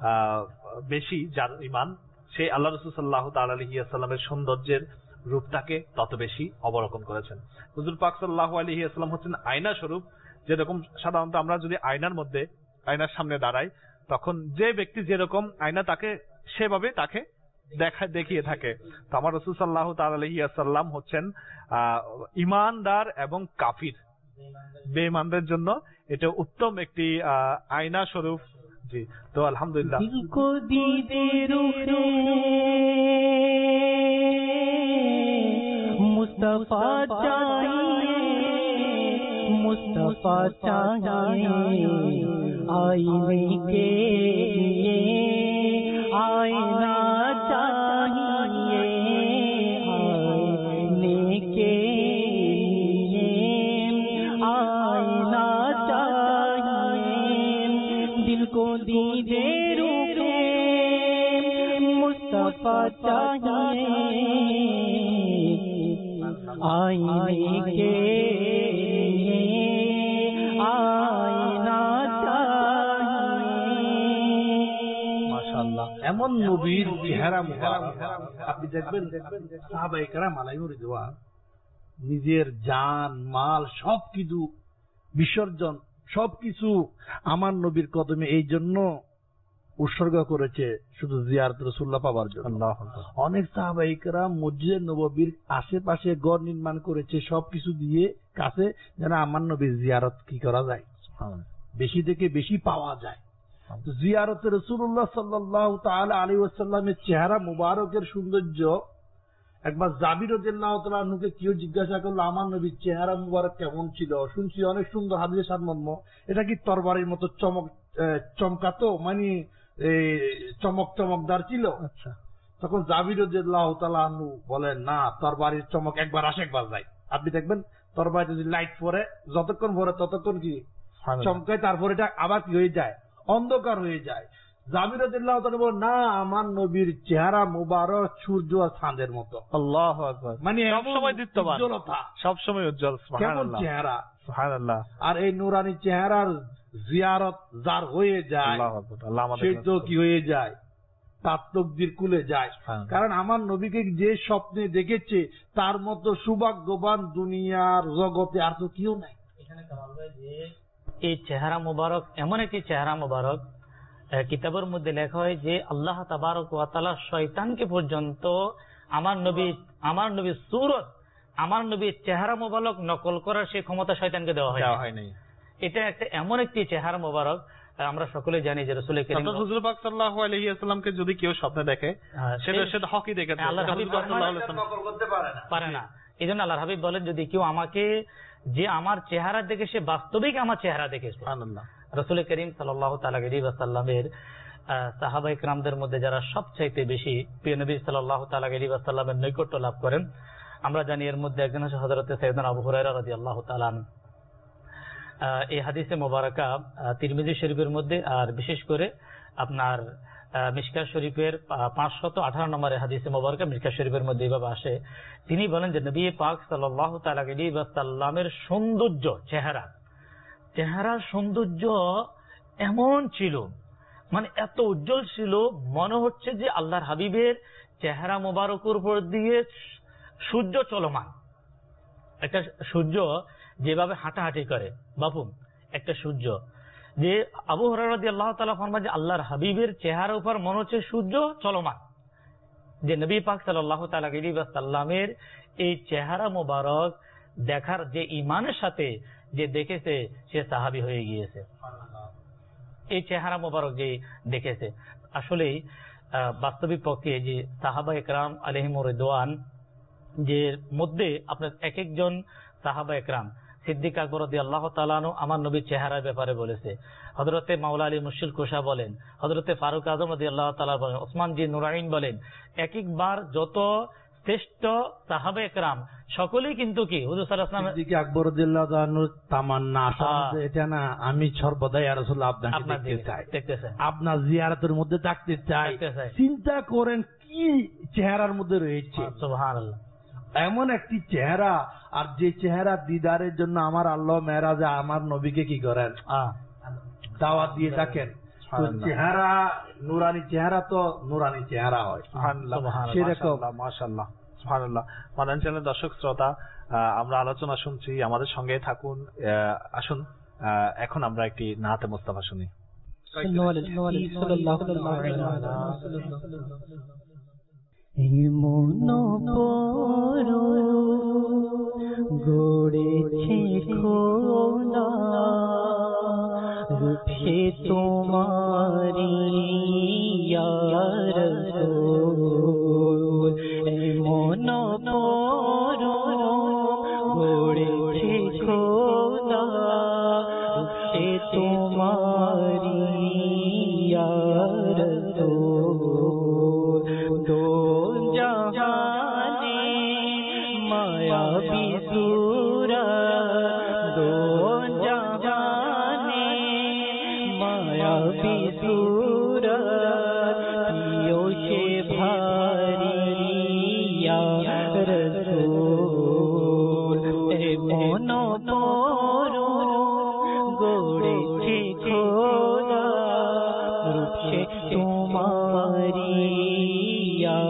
বেশি যার ঈমান, সে আল্লাহ রাসূল সাল্লাল্লাহু তাআলা আলাইহি ওয়াসাল্লামের সৌন্দর্যের রূপটাকে তত বেশি অবলোকন করেছেন। হুজুর পাক সাল্লাল্লাহু আলাইহি ওয়াসাল্লাম হচ্ছেন আয়না স্বরূপ। যেরকম সাধারণত আমরা যদি আয়নার সামনে দাঁড়াই, তখন যে ব্যক্তি যেরকম আয়না তাকে সেভাবে তাকে দেখিয়ে থাকে। তো আমার রাসূল সাল্লাল্লাহু তাআলা আলাইহি ওয়াসাল্লাম হচ্ছেন ঈমানদার এবং কাফির বেঈমানদের জন্য এটা উত্তম একটি আয়না স্বরূপ। জি, তো আলহামদুলিল্লাহ। মুস্তাফা चाहिए आईने के आईना चाहिए आईने के आईना चाहिए दिल को दीदे रूपे मुस्तफा चाहिए आईने के এমন নবীর চেহারা মুবারক আপনি দেখবেন, সাহাবায়ে কেরাম আলাইহিম রিদওয়ান নিজের জান মাল সবকিছু বিসর্জন, সবকিছু আমার নবীর কদমে এই জন্য উৎসর্গ করেছে, শুধু জিয়ারত রাসূলুল্লাহ পাওয়ার জন্য। অনেক সাহাবায়ে কেরাম মসজিদে নববীর আশেপাশে ঘর নির্মাণ করেছে সবকিছু দিয়ে কাছে, যেন আমার নবীর জিয়ারত কি করা যায়, বেশি থেকে বেশি পাওয়া যায়। জিয়ারতে রাসূলুল্লাহ সাল্লাল্লাহু তাআলা আলাইহি ওয়াসাল্লামের চেহারা মুবারকের সৌন্দর্য, একবার জাবির রাদিয়াল্লাহু তাআলা আনহুকে কেউ জিজ্ঞাসা করলো আমার নবীর চেহারা মুবারক কেমন ছিল, শুনছি অনেক সুন্দর, হাদিসে সারমর্ম, এটা কি তরবারির মতো চমকাতো, মানে চমকদার ছিল? আচ্ছা, তখন জাবির রাদিয়াল্লাহু তাআলা আনহু বলেন, না, তরবারির চমক একবার আসে একবার যায়। আপনি দেখবেন তরবারি যদি লাইট পরে, যতক্ষণ পরে ততক্ষণ কি চমকায়, তারপরে এটা আবার কি হয়ে যায়, অন্ধকার হয়ে যায়। জাবির রাদিয়াল্লাহু তাআলা বলেন, না, আমার নবীর চেহারা মুবারক সূর্য আর চাঁদের মতো। আল্লাহু আকবার। মানে সবসময় দীপ্তমান, উজ্জ্বলতা, সবসময় উজ্জ্বল। কেমন সুবহানাল্লাহ, চেহারা! সুবহানাল্লাহ। আর এই নুরানি চেহারার জিয়ারত যার হয়ে যায়, আল্লাহু আকবার। আল্লাহ আমাদের সে তো কি হয়ে যায়, তার তকদির খুলে যায়। কারণ আমার নবীকে যে স্বপ্নে দেখেছে তার মতো সৌভাগ্যবান দুনিয়ার জগতে আর তো কেউ নাই। এই চেহারা মুবারক এমন একটি চেহারা মুবারক, কিতাবের মধ্যে লেখা হয় যে আল্লাহ তাবারক ওয়া তাআলা শয়তানকে পর্যন্ত আমার নবীর সূরত, আমার নবীর চেহারা মুবারক নকল করার সেই ক্ষমতা শয়তানকে দেওয়া হয়নি। এটা একটা এমন একটি চেহারা মুবারক, আমরা সকলে জানি যে রাসূল কারীম হুজুর পাক সাল্লাল্লাহু আলাইহি ওয়াসাল্লামকে যদি কেউ স্বপ্নে দেখে সেটা হকই দেখেছে, আল্লাহর হাবিব নকল করতে পারে না। এইজন্য আল্লাহর হাবিব বলেন, যদি কেউ আমাকে যে আমার চেহারা দেখে সে বাস্তবিক আমার চেহারা দেখেছে। সুবহানাল্লাহ। রাসূল কারীম সাল্লাল্লাহু তাআলা আলাইহি ওয়াসাল্লামের সাহাবায়ে কিরামদের মধ্যে যারা সবচাইতে বেশি প্রিয় নবী সাল্লাল্লাহু তাআলা আলাইহি ওয়াসাল্লামের নৈকট্য লাভ করেন, আমরা জানি এর মধ্যে একজন হচ্ছে হযরত সাইয়েদনা আবু হুরায়রা রাদিয়াল্লাহু তাআলা আনহু। এই হাদিসে মোবারকা তিরমিজি শরীফের মধ্যে, আর বিশেষ করে আপনার মিশকাত শরীফের 518 নম্বরের হাদিসে মোবারকা মিশকাত শরীফের মধ্যে এইভাবে আসে, তিনি বলেন যে নবী পাক সাল্লাল্লাহু তাআলা আলাইহি ওয়াসাল্লামের সৌন্দর্য, চেহারার সৌন্দর্য এমন ছিল, মানে এত উজ্জ্বল ছিল, মনে হচ্ছে যে আল্লাহর হাবিবের চেহারা মোবারকের উপর দিয়ে সূর্য চলমান। একটা সূর্য যেভাবে হাঁটাহাঁটি করে বাপু, একটা সূর্য, যে আবু হুরায়রা রাদিয়াল্লাহু তাআলা ফরমান যে আল্লাহর হাবিবের চেহারার উপর মনে হচ্ছে সূর্য চলমান। যে নবী পাক সাল্লাল্লাহু তাআলা আলাইহি ওয়াসাল্লামের এই চেহারা মোবারক দেখার যে ঈমানের সাথে যে দেখেছে সে সাহাবী হয়ে গিয়েছে। এই চেহারা মোবারক যে দেখেছে, আসলেই বাস্তবিক পক্ষে যে সাহাবায়ে কেরাম আলাইহিমুর রিদওয়ান, যে মধ্যে আপনার এক একজন সাহাবায়ে কেরাম, সিদ্দিক আকবর রাদিয়াল্লাহু তাআলা আনহু আমার নবীর চেহারার ব্যাপারে বলেছে, হযরতে মাওলা আলী মুশকিল কুশা বলেন, হযরতে ফারুক আযম রাদিয়াল্লাহু তাআলা বলেন, ওসমান জি নুরাইন বলেন, এক একবার যত শ্রেষ্ঠ সাহাবায়ে কেরাম সকলেই কিন্তু কি হুজুর সাল্লাল্লাহু আলাইহি ওয়াসাল্লাম সিদ্দিক আকবর রাদিয়াল্লাহু তাআলার তামান্না এটা না, আমি সর্বদাই ইয়া রাসূলুল্লাহ আপনাকে দেখতে চাই, আপনার জিয়ারতের মধ্যে থাকতে চাই। চিন্তা করেন কি চেহারার মধ্যে রয়েছে, সুবহানাল্লাহ, এমন একটি চেহারা। আর যে চেহারা দিদারের জন্য আমার আল্লাহ মেরাজে আমার নবীকে কি করেন, দাওয়াত দিয়ে থাকেন। চেহারা নুরানি চেহারা তো নুরানি চেহারা হয়। সেরকম মাশাআল্লাহ, সুবহানাল্লাহ। মাদানী চ্যানেলের দর্শক শ্রোতা, আমরা আলোচনা শুনছি, আমাদের সঙ্গে থাকুন। আসুন এখন আমরা একটি নাতে মুস্তাফা শুনি। গড়েছে খোদা রূপে তোমারি ইয়া রাসূল, মন পরো গড়েছে খোদা রূপে তোমারি ইয়া রাসূল, দো জাহানে মায়াবী সূরত, দো জাহানে মায়াবী সূরত, পিও সে ভারি ইয়া রাসূল, এ মন পরো গড়েছে খোদা রূপে তোমারি ইয়া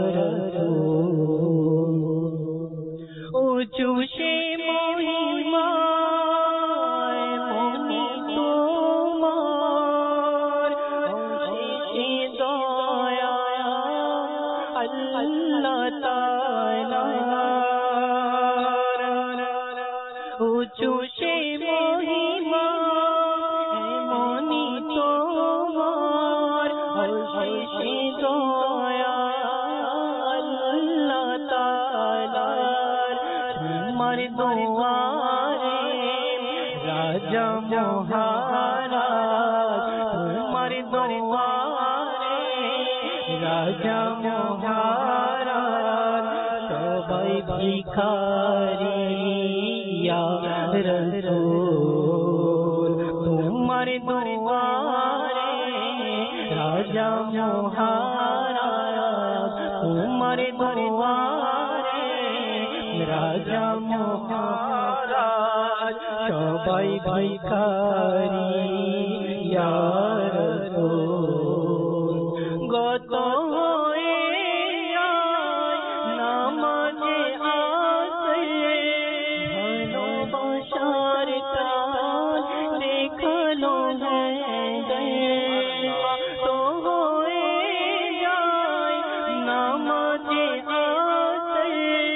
রাসূল, উঁচু সে মহিমায় মনি তোমার, অশেষ দয়া আল্লাহ তাআলার, উঁচু সে মহিমা মনি তোমার, অশেষ দয়া আল্লাহ তাআলার, তোমার দুয়ারে রাজা মহারাজ, তোমার দুয়ারে রাজা মহারাজ, সবাই ভিখারি ইয়া রাসূল, তোমার দুয়ারে রাজা মহারাজ তোমার দরবারে রাজা মহারাজ সবাই ভিখারি ইয়া রাসূল গত হয়ে নামাজে আসে ভালোবাসার কাল দেখালো তো হয়ে যায় নামাজে আসে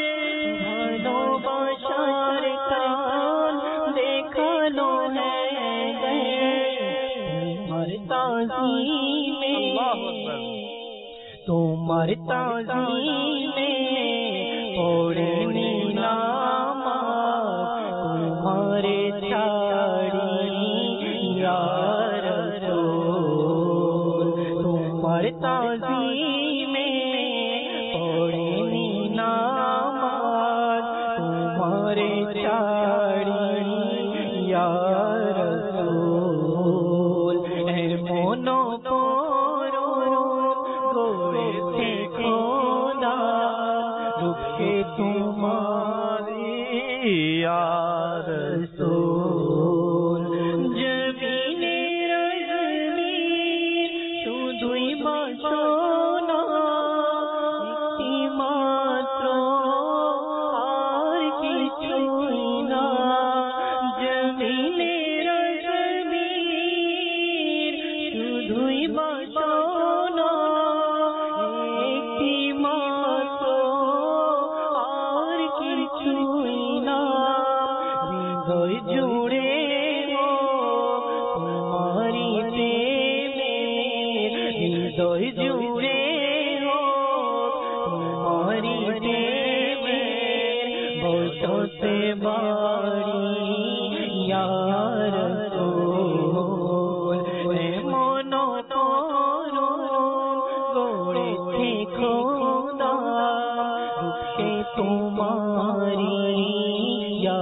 ভালোবাসার কাল দেখালো তোমার তাজিমে পড়ে নামাজ তোমার ছাড়ি ইয়া রাসূল তোমার তাজিমে পড়ে নামাজ তোমার ছাড়ি ইয়া রাসূল এমন तुम्हारी या रसूल जमीने रजनी শুধুই বাসনা একটি মাত্র আর কিছুই না জমিনে রজনী শুধুই বাসনা একটি মাত্র হৃদয় জুড়ে তোমারি প্রেমে হৃদয় জুড়ে তোমারি প্রেমে বসতে বাড়ি ইয়া রাসূল মন তরুণ গড়েছে খোদা রূপে তোমারি ইয়া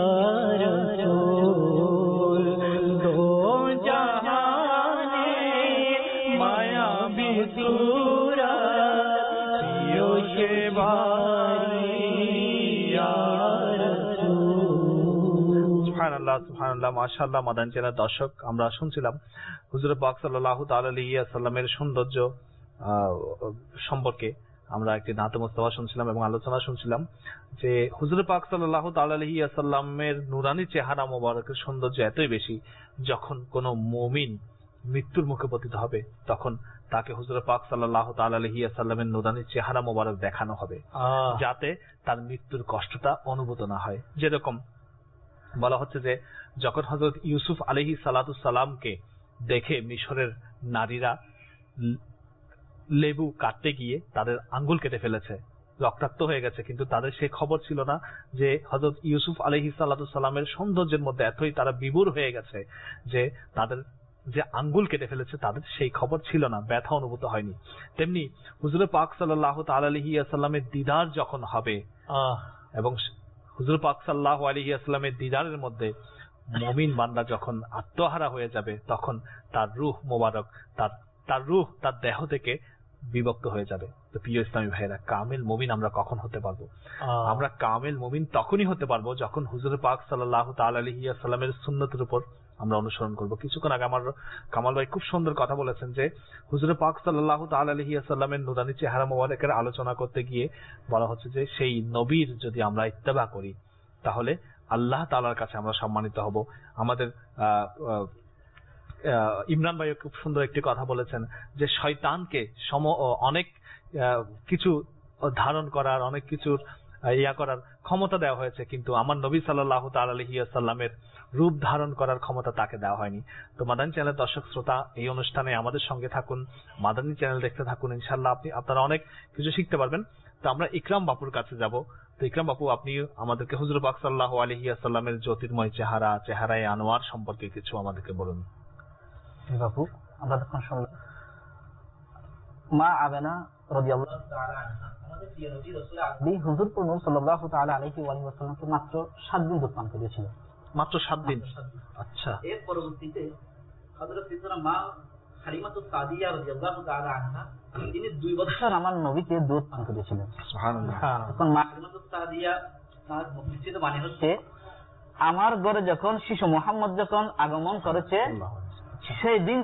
রাসূল দো জাহানে মায়া বিসুরা প্রিয় সেবারি ইয়া রাসূল। সুবহানাল্লাহ সুবহানাল্লাহ মাশাআল্লাহ। মাদানী চ্যানেল দর্শক, আমরা শুনছিলাম হুজুর পাক সাল্লাল্লাহু তাআলা আলাইহি ওয়াসাল্লামের সৌন্দর্য সম্পর্কে আমরা একটি নাতে মুস্তাফা শুনছিলাম এবং আলোচনা শুনছিলাম যে হুজুর পাক সাল্লাল্লাহু তাআলা আলাইহি ওয়াসাল্লামের নুরানি চেহারা মোবারকের সৌন্দর্য এতই বেশি, যখন কোনো মুমিন মৃত্যুর মুখে পতিত হবে তখন তাকে হুজুর পাক সাল্লাল্লাহু তাআলা আলাইহি ওয়াসাল্লামের নুরানি চেহারা মোবারক দেখানো হবে যাতে তার মৃত্যুর কষ্টটা অনুভূত না হয়। যেরকম বলা হচ্ছে যে যখন হযরত ইউসুফ আলাইহিস সালাতু সালামকে দেখে মিশরের নারীরা লেবু কাটতে গিয়ে তাদের আঙ্গুল কেটে ফেলেছে, রক্তাক্ত হয়ে গেছে, কিন্তু তাদের সেই খবর ছিল না যে হযরত ইউসুফ আলাইহিস সালাতু সালামের সৌন্দর্যের মধ্যে এতই তারা বিভোর হয়ে গেছে যে তাদের যে আঙ্গুল কেটে ফেলেছে তাদের সেই খবর ছিল না, ব্যথা অনুভূত হয়নি। তেমনি হুজুর পাক সাল্লাল্লাহু তাআলা আলাইহি ওয়াসাল্লামের দিদার যখন হবে এবং হুজুর পাক সাল্লাল্লাহু আলাইহি ওয়াসাল্লামের দিদারের মধ্যে মুমিন বান্দা যখন আত্মহারা হয়ে যাবে তখন তার রূহ মোবারক তার রূহ তার দেহ থেকে বিভক্ত হয়ে যাবে। তো প্রিয় ইসলামী ভাইরা, কামিল মুমিন আমরা কখন হতে পারবো? আমরা কামিল মুমিন তখনই হতে পারবো যখন হুজুর পাক সাল্লাল্লাহু তাআলা আলাইহি ওয়াসাল্লামের সুন্নতের উপর আমরা অনুসরণ করব। কিছুক্ষণ আগে আমার কামাল ভাই খুব সুন্দর কথা বলেছেন যে হুজুর পাক সাল্লাল্লাহু তাআলা আলাইহি ওয়াসাল্লামের নুরানি চেহারা মোবারকের আলোচনা করতে গিয়ে বলা হচ্ছে যে সেই নবীর যদি আমরা ইত্তেবা করি তাহলে আল্লাহ তাআলার কাছে আমরা সম্মানিত হব। আমাদের ইমরান ভাই খুব সুন্দর একটি কথা বলেছেন যে শয়তানকে অনেক কিছু ধারণ করার, অনেক কিছুর করার ক্ষমতা দেওয়া হয়েছে, কিন্তু আমার নবী সাল্লাল্লাহু তাআলা আলাইহি ওয়াসাল্লামের রূপ ধারণ করার ক্ষমতা তাকে দেওয়া হয়নি। তো মাদানী চ্যানেল দর্শক শ্রোতা, এই অনুষ্ঠানে আমাদের সঙ্গে থাকুন, মাদানী চ্যানেল দেখতে থাকুন, ইনশাআল্লাহ আপনারা অনেক কিছু শিখতে পারবেন। তো আমরা ইকরাম বাপুর কাছে যাব। তো ইকরাম বাপু, আপনি আমাদেরকে হুজুর পাক সাল্লাল্লাহু আলাইহি ওয়াসাল্লামের জ্যোতির্ময় চেহারায় আনোয়ার সম্পর্কে কিছু আমাদেরকে বলুন। বাপু, আমরা তখন শুনলাম মা আমেনা রাদিয়াল্লাহু তাআলা আনহা আমাদের প্রিয় নবী রাসূল হুজুর নূর সাল্লাল্লাহু তাআলা আলাইহি ওয়াসাল্লামকে মাত্র 7 দিন দুধ পান করিয়েছিল। মাত্র 7 দিন? আচ্ছা। এর পরবর্তীতে হযরত সিদ্দিকা মা হালিমাতুস সাদিয়া রাদিয়াল্লাহু তাআলা আনহা তিনি 2 বছর আমার নবীকে দুধ পান করেছিলেন। সুবহানাল্লাহ। তখন মা হালিমাতুস সাদিয়া তার মুফসির মানে হচ্ছে আমার ঘরে যখন শিশু মুহাম্মদ যখন আগমন করেছে সেই দিন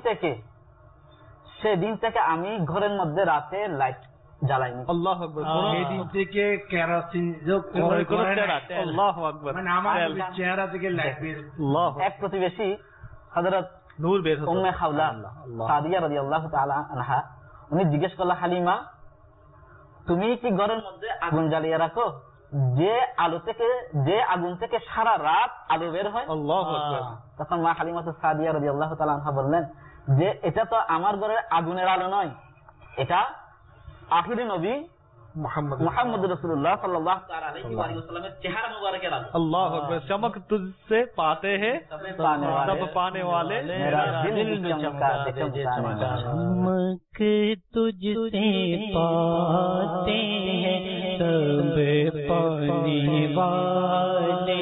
থেকে আমি ঘরের মধ্যে রাতে লাইট জ্বালাইনি। আল্লাহু আকবার। সেই দিন থেকে কেরোসিন আল্লাহু আকবার মানে আমার চেহারা থেকে লাইট বের। এক প্রতিবেশী হযরত নূর বের হতো উম্মে খাওলা সাদিয়া রাদিয়াল্লাহু তাআলা আনহা উনি জিজ্ঞেস করলেন হালিমা তুমি কি ঘরের মধ্যে আগুন জ্বালিয়ে রাখো যে আগুন থেকে সারা রাত আলো বের হয়? আল্লাহু আকবার। তখন মা হালিমাতুস সাদিয়া রাদিয়াল্লাহু তাআলা আনহা বললেন যে এটা তো আমার ঘরের আগুনের আলো নয়, এটা আখিরি নবী मुहम्मद रसूलुल्लाह सल्लल्लाहु अलैहि वसल्लम चेहरा मुबारक आलो। अल्लाह अकबर। चमक तुझसे पाते हैं सब पाने वाले मेरा दिल चमक तुझसे पाते हैं सब पाने वाले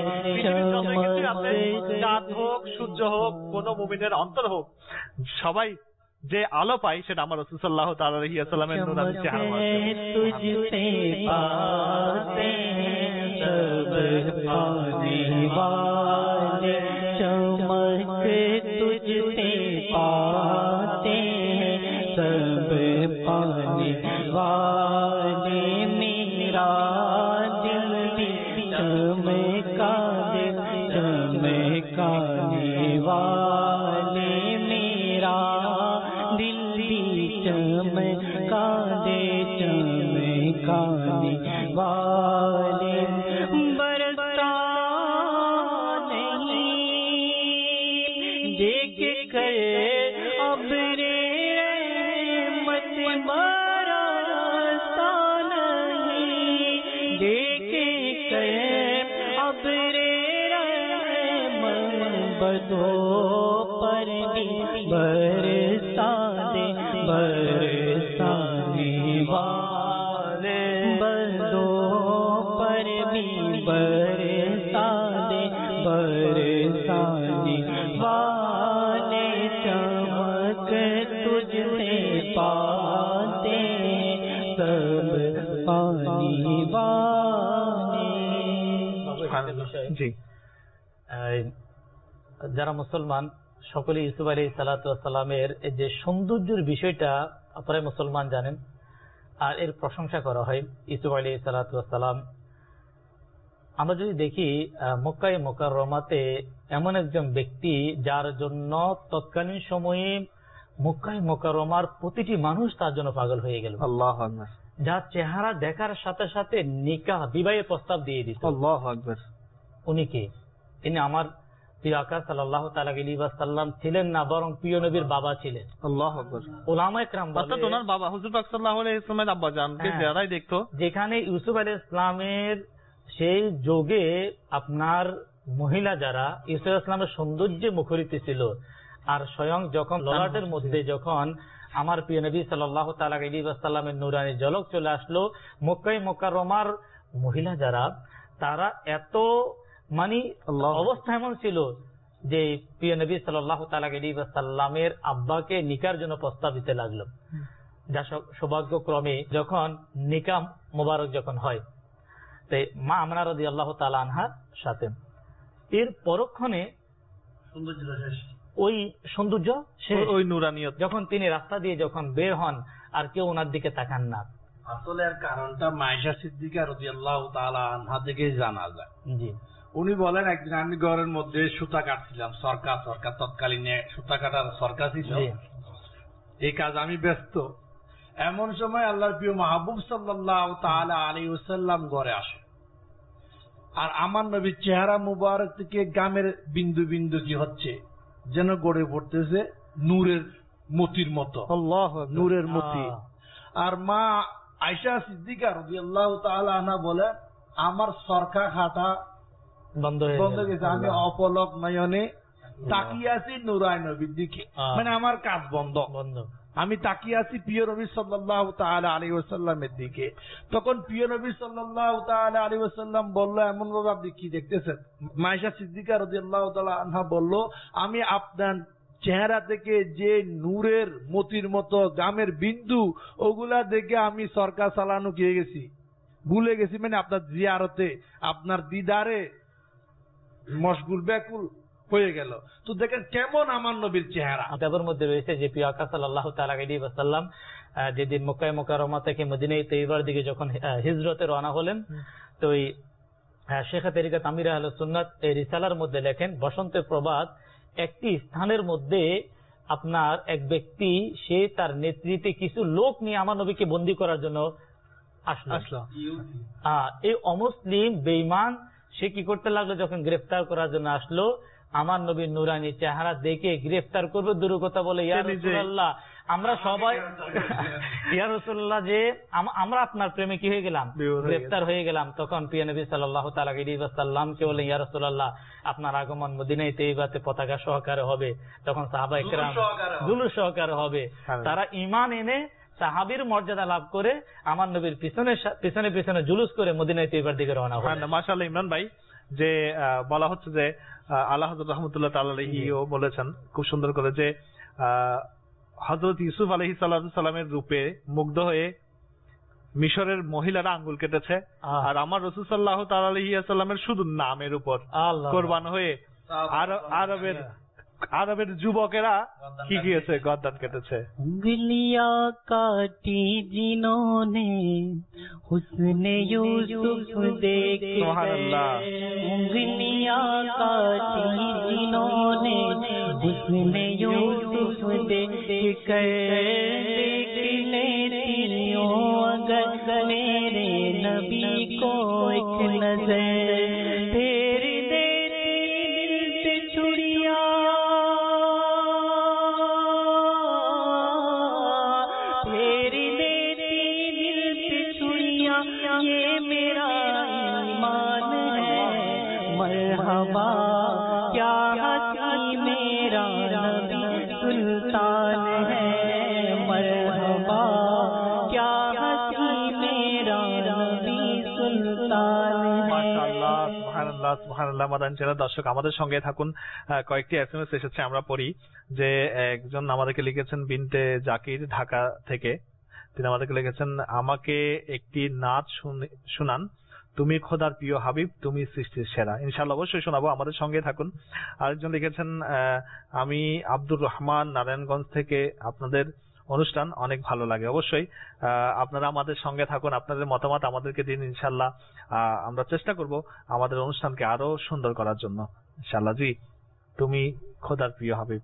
চাঁদ হোক সূর্য হোক কোন মুমিনের অন্তর হোক সবাই যে আলো পাই সেটা আমার রাসূল সাল্লাল্লাহু তাআলা আলাইহি ওয়াসাল্লামের নূরানি চেহারা तुझसे पाते हैं सब पाने वाले चमक तुझसे पाते हैं सब पाने वाले मेरा दिल भी चमका दे चमकाने वाले मेरा दिल भी चमका दे चमकाने वाले बरसा नहीं देख कर अब रे मत बरसा नहीं देख कर अब रे बदो पर भी बरसा दे बरसाने वाले बदो पर भी बरसा दे बरसाने वाले चमक तुझसे पाते सब पाने वाले। জি যারা মুসলমান সকলে ইউসুফ আলাইহিস সালাতু ওয়াস সালামের যে সৌন্দর্যের বিষয়টা প্রায় মুসলমান জানেন আর এর প্রশংসা করা হয় ইউসুফ আলাইহিস সালাতু ওয়াস সালাম। আমরা যদি দেখি মক্কায়ে মুকাররমাতে এমন একজন ব্যক্তি যার জন্য তৎকালীন সময়ে মক্কায়ে মুকাররমার প্রতিটি মানুষ তার জন্য পাগল হয়ে গেল। আল্লাহু আকবার। যার চেহারা দেখার সাথে সাথে নিকাহ বিবাহের প্রস্তাব দিয়ে দিত। আল্লাহু আকবার। উনি কে? তিনি আমার প্রিয় আকা সাল্লাল্লাহু তাআলা আলাইহি ওয়াসাল্লাম ছিলেন না, বরং প্রিয় নবীর বাবা ছিলেন। আল্লাহু আকবার। উলামায়ে কেরাম বলেন অর্থাৎ ওনার বাবা হুজুর পাক সাল্লাল্লাহু আলাইহি ওয়াসাল্লামের আব্বা জানকে যারাই দেখতো, যেখানে ইউসুফ আলাইহিস সালামের সেই যুগে আপনার মহিলা যারা ইউসুফ আলাইহিস সালামের সৌন্দর্যে মুখরিত ছিল, আর স্বয়ং যখন ললাটের মধ্যে যখন আমার প্রিয় নবী সাল্লাল্লাহু তাআলা আলাইহি ওয়াসাল্লামের নূরানি ঝলক চলে আসলো, মক্কায়ে মুকাররমার মহিলা যারা তারা এত মানে অবস্থা এমন ছিল যে প্রিয় নবী সাল্লাল্লাহু তাআলা আলাইহি ওয়াসাল্লামের আব্বাকে নিকার জন্য প্রস্তাব দিতে লাগলো। যা সৌভাগ্যক্রমে যখন নিকা মোবারক যখন হয় তাই মা আমনা রাদিয়াল্লাহু তাআলা আনহার সাথে এর পরক্ষণে ওই সৌন্দর্য ওই নূরানিয়ত যখন তিনি রাস্তা দিয়ে যখন বের হন আর কেউ ওনার দিকে তাকান না। আসলে এর কারণটা মায়েশা সিদ্দিকা রাদিয়াল্লাহু তাআলা আনহা থেকে জানা যায়। জি, উনি বলেন একদিন আমি ঘরের মধ্যে সুতা কাটছিলাম, সরকার তৎকালীন সুতা কাটার সরকার ছিল, এই কাজ আমি ব্যস্ত। এমন সময় আল্লাহর প্রিয় মাহবুব সাল্লাল্লাহু তাআলা আলাইহি ওয়াসাল্লাম ঘরে আসে, আর আমার নবীর চেহারা মুবারক থেকে গামের বিন্দু বিন্দু কি হচ্ছে যেন গড়ে পড়তেছে নূরের মতির মতো। নূরের মতি। আর মা আয়েশা সিদ্দিকা রাদিয়াল্লাহু তাআলা আনহা বলে আমার সরকা খাটা বন্ধ হয়ে গেছে, আমি অপলক নয়নে তাকিয়ে আছি নূরানী নবীর দিকে, মানে আমার কাজ বন্ধ, আমি তাকিয়ে আছি প্রিয় নবী সাল্লাল্লাহু তাআলা আলাইহি ওয়াসাল্লামের দিকে। তখন প্রিয় নবী সাল্লাল্লাহু তাআলা আলাইহি ওয়াসাল্লাম বলল, এমন ভাবে আপনি কি দেখতেছেন? মায়েশা সিদ্দিকা রাদিয়াল্লাহু তাআলা আনহা বলল, আমি আপনার চেহারা থেকে যে নূরের মতির মতো গামের বিন্দু, ওগুলা দেখে আমি সরকার চালানো গিয়ে গেছি, ভুলে গেছি, মানে আপনার জিয়ারতে আপনার দিদারে মশগুল ব্যাকুল হয়ে গেল। তো দেখেন কেমন আমার নবীর চেহারা। আদাবের মধ্যে রয়েছে যে প্রিয় আকা সাল্লাল্লাহু তাআলা আলাইহি ওয়াসাল্লাম যেদিন মক্কা মুকাররমা থেকে মদিনায়ে তৈয়বার দিকে যখন হিজরতে রওনা হলেন, তো এই শেখ তরিকত আমির আহলে সুন্নাত এই রিসালার মধ্যে লেখেন, বসন্তের প্রবাদ একটি স্থানের মধ্যে আপনার এক ব্যক্তি সে তার নেতৃত্বে কিছু লোক নিয়ে আমার নবীকে বন্দী করার জন্য আসলো। এই অমুসলিম বেঈমান সে কি করতে লাগলো, যখন গ্রেফতার করার জন্য আসলো, আমার নবীর নুরানি চেহারা দেখে গ্রেফতার করবে দূর কথা বলে, ইয়া রাসূলুল্লাহ আমরা সবাই ইয়া রাসূলুল্লাহ যে আমরা আপনার প্রেমে কি হয়ে গেলাম, গ্রেফতার হয়ে গেলাম। তখন প্রিয় নবী সাল্লাল্লাহু তাআলা আলাইহি ওয়াসাল্লামকে বলেন, ইয়া রাসূলুল্লাহ আপনার আগমন মদিনায়ে তৈয়বাতে পতাকা সহকারে হবে। তখন সাহাবায়ে কেরাম জুলুস সহকারে হবে, তারা ঈমান এনে সাহাবীর মর্যাদা লাভ করে আমার নবীর পিছনে পিছনে জুলুস করে মদিনায়ে তৈয়বার দিকে রওনা হলেন। মাশাআল্লাহ। ইমরান ভাই, যে বলা হচ্ছে যে আল্লাহ হযরত রাহমাতুল্লাহ তাআলা আলাইহিও বলেছেন খুব সুন্দর করে যে হযরত ইউসুফ আলাইহিস সালামের রূপে মুগ্ধ হয়ে মিশরের মহিলারা আঙ্গুল কেটেছে, আর আমার রাসূল সাল্লাল্লাহু তাআলা আলাইহি ওয়াসাল্লামের শুধু নামের উপর কুরবান হয়ে আরবের যুবকেরা কি গিয়েছে, গর্দান কেটেছে। উঙ্গলিয়া কাটি জিনোনে হুসনে ইউসুফ দেখে, সুবহানাল্লাহ। উঙ্গলিয়া কাটি জিনোনে হুসনে ইউসুফ দেখে, देख लेती हूँ अगर मेरे नबी को एक नजर, फेर देती दिल पे छुड़िया, फेर देती दिल पे छुड़िया, ये मेरा ईमान है। मरहबा क्या हसी मेरा नबी सुल्तान है, मरहबा क्या हसी मेरा नबी सुल्तान है। মাশাআল্লাহ, সুবহানাল্লাহ, সুবহানাল্লাহ। মাদানী চ্যানেল দর্শক আমাদের সঙ্গে থাকুন। কয়েকটি এসএমএস এসেছে, আমরা পড়ি। যে একজন আমাদেরকে লিখেছেন বিনতে জাকির, ঢাকা থেকে। তিনি আমাদেরকে লিখেছেন, আমাকে একটি নাচ শুনান, তুমি খোদার প্রিয় হাবিব, তুমি সৃষ্টির সেরা। ইনশাআল্লাহ অবশ্যই শোনাবো, আমাদের সঙ্গে থাকুন। আরেকজন লিখেছেন, আমি আব্দুর রহমান, নারায়ণগঞ্জ থেকে, আপনাদের অনুষ্ঠান অনেক ভালো লাগে। অবশ্যই আপনারা আমাদের সঙ্গে থাকুন, আপনাদের মতামত আমাদেরকে দিন। ইনশাআল্লাহ আমরা চেষ্টা করব আমাদের অনুষ্ঠানকে আরো সুন্দর করার জন্য। ইনশাআল্লাহ। জি, তুমি খোদার প্রিয় হাবিব।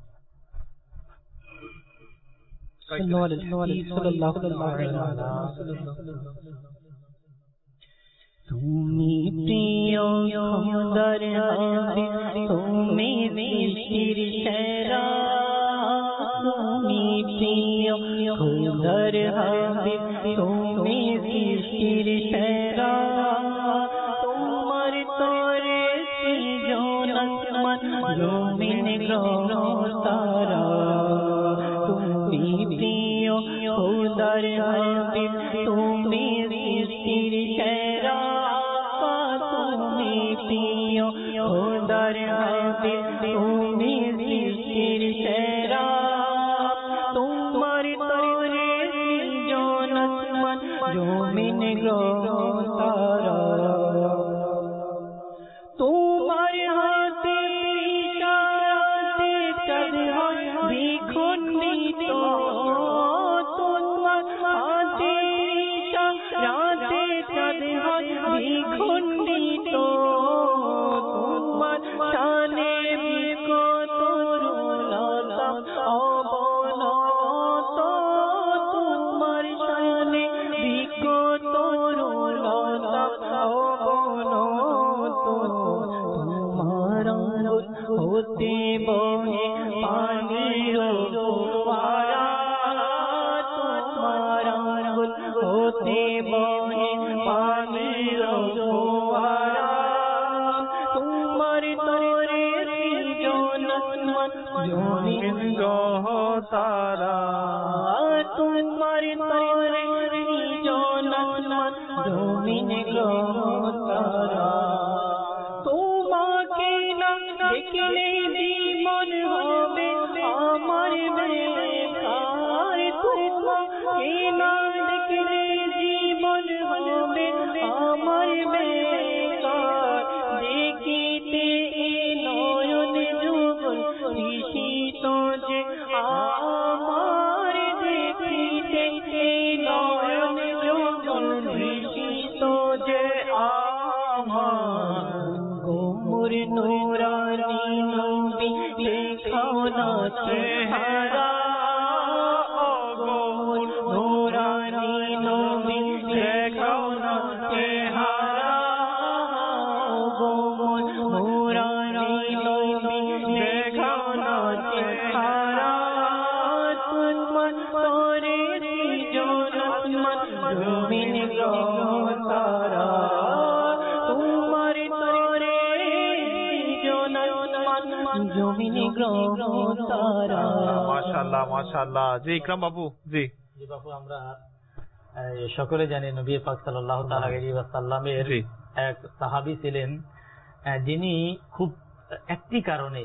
তুমি প্রিয় খোদার হাবিব, তুমি সৃষ্টির সেরা, তুমি প্রিয় খোদার হাবিব, তুমি সৃষ্টির সেরা, তোমার তরে সৃজন আসমান জমিন গ্রহ তারা, তুমি প্রিয় খোদার হাবিব, তুমি সৃষ্টির সেরা, তুমি প্রিয় খোদার হাবিব, তুমি সৃষ্টির সেরা, তোমার তরে সৃজন আসমান জমিন গ্রহ তারা, তোমার হাতে ইশারাতে চাঁদ হয় বিখণ্ডিত, তোমার হাতে ইশারাতে চাঁদ হয় বিখণ্ডিত, তোমার শানে বিকত রুলতা অবনত, তোমার শানে বিকত রুলতা অবনত, তোমার হতে বহে পানির ফোয়ারা, তোমার হতে বহে পানির ফোয়ারা, তোমার তরে সৃজন আসমান জমিন গ্রহ তারা, তোমার তরে সৃজন আসমান জমিন গ্রহ তারা, তোমাকে না দেখলে জীবন হবে চেহারা ওগো নূরানী নবী দেখাও না চেহারা ওগো নূরানী নবী দেখাও না চেহারা তোমার তোরে জনমত জমিন তারা তোমার তোরে জনমত জমিন তারা। মাশাআল্লাহ মাশাআল্লাহ। জি ইকরাম বাবু। জি জি বাবু, আমরা সকলে জানি নবী পাক সাল্লাল্লাহু তাআলা আলাইহি ওয়াসাল্লামের এক সাহাবী ছিলেন, যিনি খুব একটি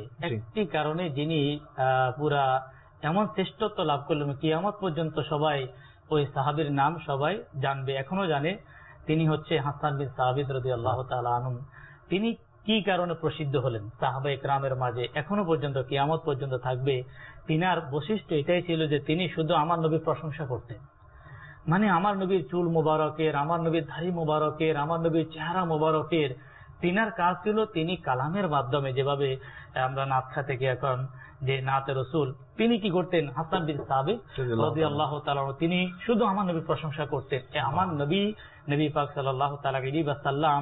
কারণে যিনি পুরা এমন শ্রেষ্ঠত্ব লাভ করলেন, কিয়ামত পর্যন্ত সবাই ওই সাহাবীর নাম সবাই জানবে, এখনো জানে। তিনি হচ্ছে হাসান বিন সাবিত রাদিয়াল্লাহু তাআলা আনহু। তিনি কি কারণে প্রসিদ্ধ হলেন সাহাবা ইকরামের মাঝে, এখনো পর্যন্ত কিয়ামত পর্যন্ত থাকবে। তিনার বৈশিষ্ট্য এটাই ছিল যে তিনি শুধু আমার নবীর প্রশংসা করতেন। মানে আমার নবীর চুল মোবারকের, আমার নবীর দাড়ি মোবারকের, আমার নবীর চেহারা মোবারকের তিনার কাজ ছিল তিনি কালামের মাধ্যমে, যেভাবে আমরা নাতখা থেকে এখন যে নাতে রসুল, তিনি কি করতেন, হাসান বিন সাবিত রাদিয়াল্লাহু তাআলা তিনি শুধু আমার নবীর প্রশংসা করতেন। আমার নবী পাক সাল্লাল্লাহু তাআলা আলাইহি ওয়াসাল্লাম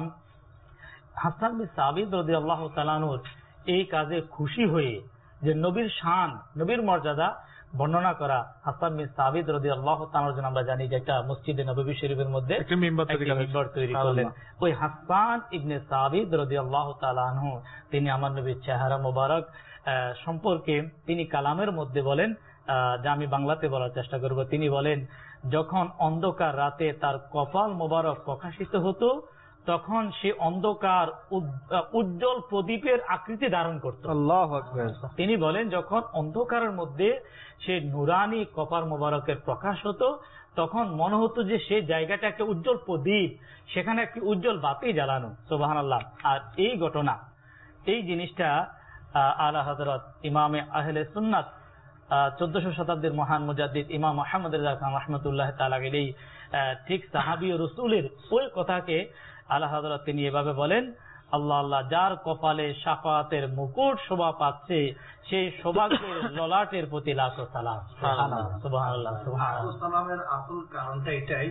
হাসান বিন সাবিত রাদিয়াল্লাহু তাআলা এই কাজে খুশি হয়ে যে নবীর শান, নবীর মর্যাদা বর্ণনা করা হাসান বিন সাবিত রাদিয়াল্লাহু তাআলার জন্য আমরা জানি যে একটা মসজিদে নববী শরীফের মধ্যে একটা মিম্বর তৈরি করলেন। ওই হাসান ইবনে সাবিত রাদিয়াল্লাহু তাআলা আনহু তিনি আমার নবীর চেহারা মোবারক সম্পর্কে তিনি কালামের মধ্যে বলেন, যা আমি বাংলাতে বলার চেষ্টা করব। তিনি বলেন, যখন অন্ধকার রাতে তার কপাল মোবারক প্রকাশিত হতো তখন সে অন্ধকার উজ্জ্বল প্রদীপের আকৃতি ধারণ করত। আল্লাহু আকবার। তিনি বলেন, যখন অন্ধকারের মধ্যে সে নুরানি কপাল মোবারকের প্রকাশ হতো তখন মনে হতো যে সেই জায়গাটা একটা উজ্জ্বল প্রদীপ, সেখানে একটি উজ্জ্বল বাতি জ্বালানো। সুবহানাল্লাহ। আর এই ঘটনা, এই জিনিসটা আলা হযরত ইমামে আহলে সুন্নাত 1400 শতাব্দীর মহান মুজাদ্দিদ ইমাম মুহাম্মদ রিজা খান রাহমাতুল্লাহ তাআলা আলাইহি ঠিক সাহাবী ও রাসূলের ওই কথাকে আলা হযরত তিনি এভাবে বলেন, আল্লাহ আল্লাহ যার কপালে শাফাআতের মুকুট শোভা পাচ্ছে সেই সৌভাগ্যের ললাটের প্রতি লাখ সালাম। সুবহানাল্লাহ সুবহানাল্লাহ। সালামের আসল কারণটা এটাই,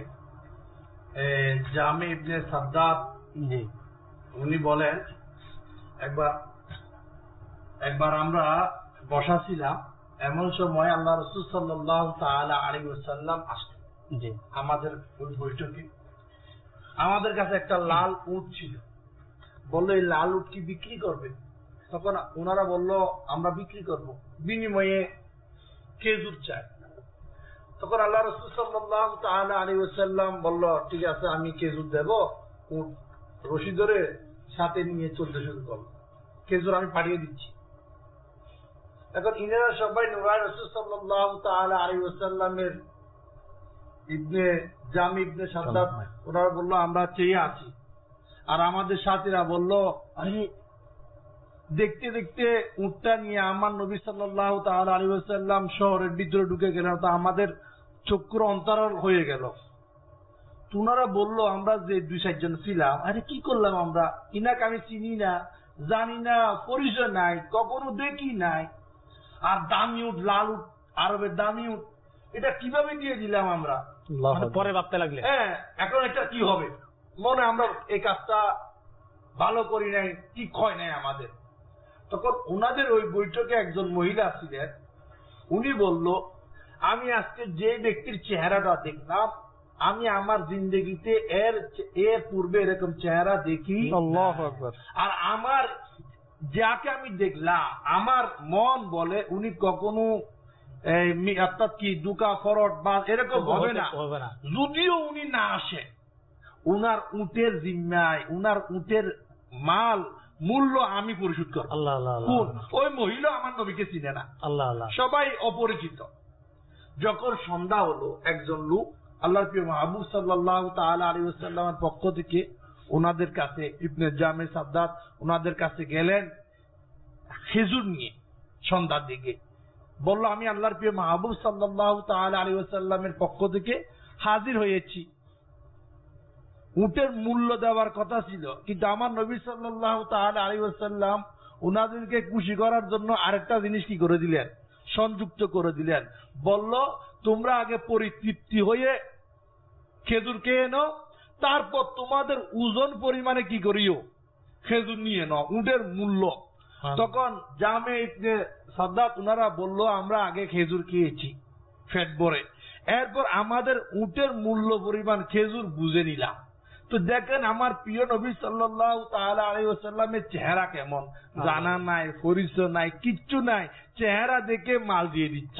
জামি ইবনে সাদ্দাত জি উনি বলেন, একবার আমরা বসা ছিলাম, এমন সময় আল্লাহ রাসূল সাল্লাল্লাহু তাআলা আলাইহি ওয়াসাল্লাম আসলেন জি আমাদের ওই বৈঠকে। আমাদের কাছে একটা লাল উট ছিল, বললো এই লাল উট কি বিক্রি করবে? তখন ওনারা বলল আমরা বিক্রি করব, বিনিময়ে খেজুর চাই। তখন আল্লাহ রাসূল সাল্লাল্লাহু তাআলা আলাইহি ওয়াসাল্লাম বলল, ঠিক আছে আমি খেজুর দেব। উট রশি ধরে সাথে নিয়ে চলতে শুরু করলো, খেজুর আমি পাঠিয়ে দিচ্ছি। এখন ইনারা সবাই নুরানি রাসূল সাল্লাল্লাহু তাআলা আলাইহি ওয়াসাল্লামের জামি ইবনে সাদ্দাত, ওনারা বললো আমরা চেয়ে আছি। আর আমাদের সাথীরা বলল, আরে দেখতে দেখতে উটটা নিয়ে আমার নবী সাল্লাল্লাহু তাআলা আলাইহি ওয়াসাল্লাম শহরের ভিতরে ঢুকে গেলেন, তো আমাদের চক্ষুর অন্তরাল হয়ে গেল। ওনারা বলল, আমরা যে 2-4 জন ছিলাম, আরে কি করলাম আমরা, ইনাকে আমি চিনি না, জানি না, পরিচয় নাই, কখনো দেখি নাই, আর দামি উট, লাল উট, আরবের দামি উট, এটা কিভাবে দিয়ে দিলাম আমরা? পরে ভাবতে লাগলে, হ্যাঁ এখন এটা কি হবে, মনে আমরা এই কাজটা ভালো করি নাই, ঠিক হয় নাই আমাদের। তখন ওনাদের ওই বৈঠকে একজন মহিলা ছিলেন, উনি বলল, আমি আজকে যে ব্যক্তির চেহারাটা দেখলাম, আমি আমার জিন্দগিতে এর পূর্বে এরকম চেহারা দেখি। আল্লাহু আকবার। আর আমার যাকে আমি দেখলাম, আমার মন বলে উনি কখনো অর্থাৎ কি দুকা ফরট বা এরকম হবে না। যদিও উনি না আসে, উনার উটের জিম্মায়, উনার উটের মাল মূল্য আমি পরিশোধ করব। ওই মহিলা আমার নবীকে চিনে না, সবাই অপরিচিত। যখন সন্ধ্যা হলো, একজন লোক আল্লাহর প্রিয় মাহবুব সাল্লাল্লাহু তাআলা আলাইহি ওয়াসাল্লামের পক্ষ থেকে ওনাদের কাছে, ইবনে জামে সাদ্দাত ওনাদের কাছে গেলেন খেজুর নিয়ে। সন্ধ্যার দিকে বলল, আমি আল্লাহর প্রিয় মাহবুব সাল্লাল্লাহু তাআলা আলাইহি ওয়াসাল্লামের পক্ষ থেকে হাজির হয়েছি। উটের মূল্য দেওয়ার কথা ছিল, কিন্তু আমার নবী সাল্লাল্লাহু তাআলা আলাইহি ওয়াসাল্লাম ওনাদেরকে খুশি করার জন্য আরেকটা জিনিস কি করে দিলেন, সংযুক্ত করে দিলেন। বলল তোমরা আগে পরিতৃপ্তি হয়ে খেজুর খেয়ে নাও, তারপর তোমাদের ওজন পরিমাণে কি করিও খেজুর নিয়ে নাও, উটের মূল্য। তখন জামে ইবনে সাদ্দাত উনারা বলল আমরা আগে খেজুর খেয়েছি পেট ভরে, এরপর আমাদের উটের মূল্য পরিমাণ খেজুর বুঝে নিলাম। তো দেখেন আমার প্রিয় নবী সাল্লাল্লাহু তাআলা আলাইহি ওয়াসাল্লামের চেহারা কেমন, জানা নাই, পরিচয় নাই, কিচ্ছু নাই, চেহারা দেখে মাল দিয়ে দিচ্ছে।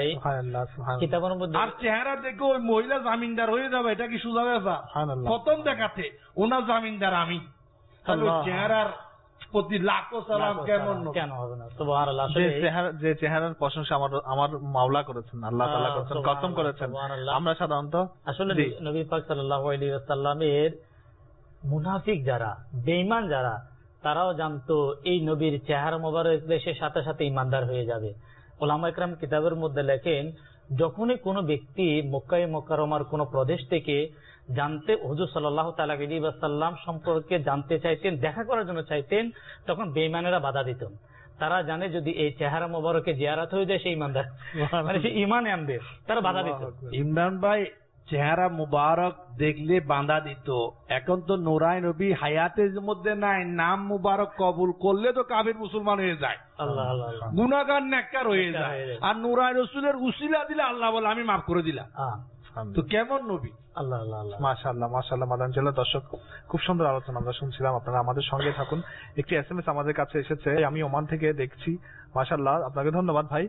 আর চেহারা দেখে ওই মহিলা জামিনদার হয়ে যাবে, এটা কি সোজা ব্যাপার? প্রথম দেখাতে ওনার জামিনদার আমি, তাহলে চেহারার প্রতি লাখো সালাম কেমন কেন হবে না? সুবহানাল্লাহ। যে চেহারার প্রশংসা আমার মাওলা করেছেন, আল্লাহ তাআলা করেছেন, কসম করেছেন। আমরা সাধারণত আসলে নবী পাক সাল্লাল্লাহু আলাইহি ওয়াসাল্লামের মুনাফিক যারা, বেঈমান যারা, তারাও জানতো এই নবীর চেহারা মোবারক দেখে সাথে সাথে ইমানদার হয়ে যাবে। উলামা ইকরাম কিতাবের মধ্যে লেখেন, যখনই কোনো ব্যক্তি মক্কায়ে মুকাররমার কোনো প্রদেশ থেকে জানতে হুজুর সাল্লাল্লাহু তাআলা আলাইহি ওয়াসাল্লাম সম্পর্কে জানতে চাইতেন, দেখা করার জন্য চাইতেন, তখন বেঈমানেরা বাধা দিত। তারা জানে যদি এই চেহারা মোবারকে জিয়ারত হয়ে যায় সেই ইমানদার, মানে সে ঈমানে আনবে, তারা বাধা দিত। ইমরান ভাই চেহারা মুবারক দেখলে বাধা দিত। এখন তো নূরাই নবী হায়াতের মধ্যে নাই, নাম মুবারক কবুল করলে তো কাফির মুসলমান হয়ে যায়, গুনাহগার নেককার হয়ে যায়। আর নূরাই রাসূলের উসিলা দিলে আল্লাহ বলে আমি মাফ করে দিলাম। তো কেমন নবী! আল্লাহ আল্লাহ আল্লাহ, মাশাআল্লাহ মাশাআল্লাহ। মাদানী চ্যানেলের দর্শক, খুব সুন্দর আলোচনা আমরা শুনছিলাম, আপনারা আমাদের সঙ্গে থাকুন। একটি এসএমএস আমাদের কাছে এসেছে, আমি ওমান থেকে দেখছি। মাশাআল্লাহ, আপনাকে ধন্যবাদ ভাই।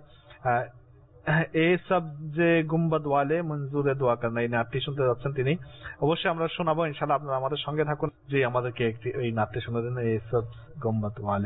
এ সব যে গুম্বদ ওয়ালে মঞ্জুরে দোয়া করনা, এই নাটটি শুনতে যাচ্ছেন তিনি, অবশ্যই আমরা শোনাবো ইনশাআল্লাহ, আপনারা আমাদের সঙ্গে থাকুন। জি, আমাদেরকে একটি এই নাটটি শুনে দিন, এ সব গুম্বদ ওয়ালে।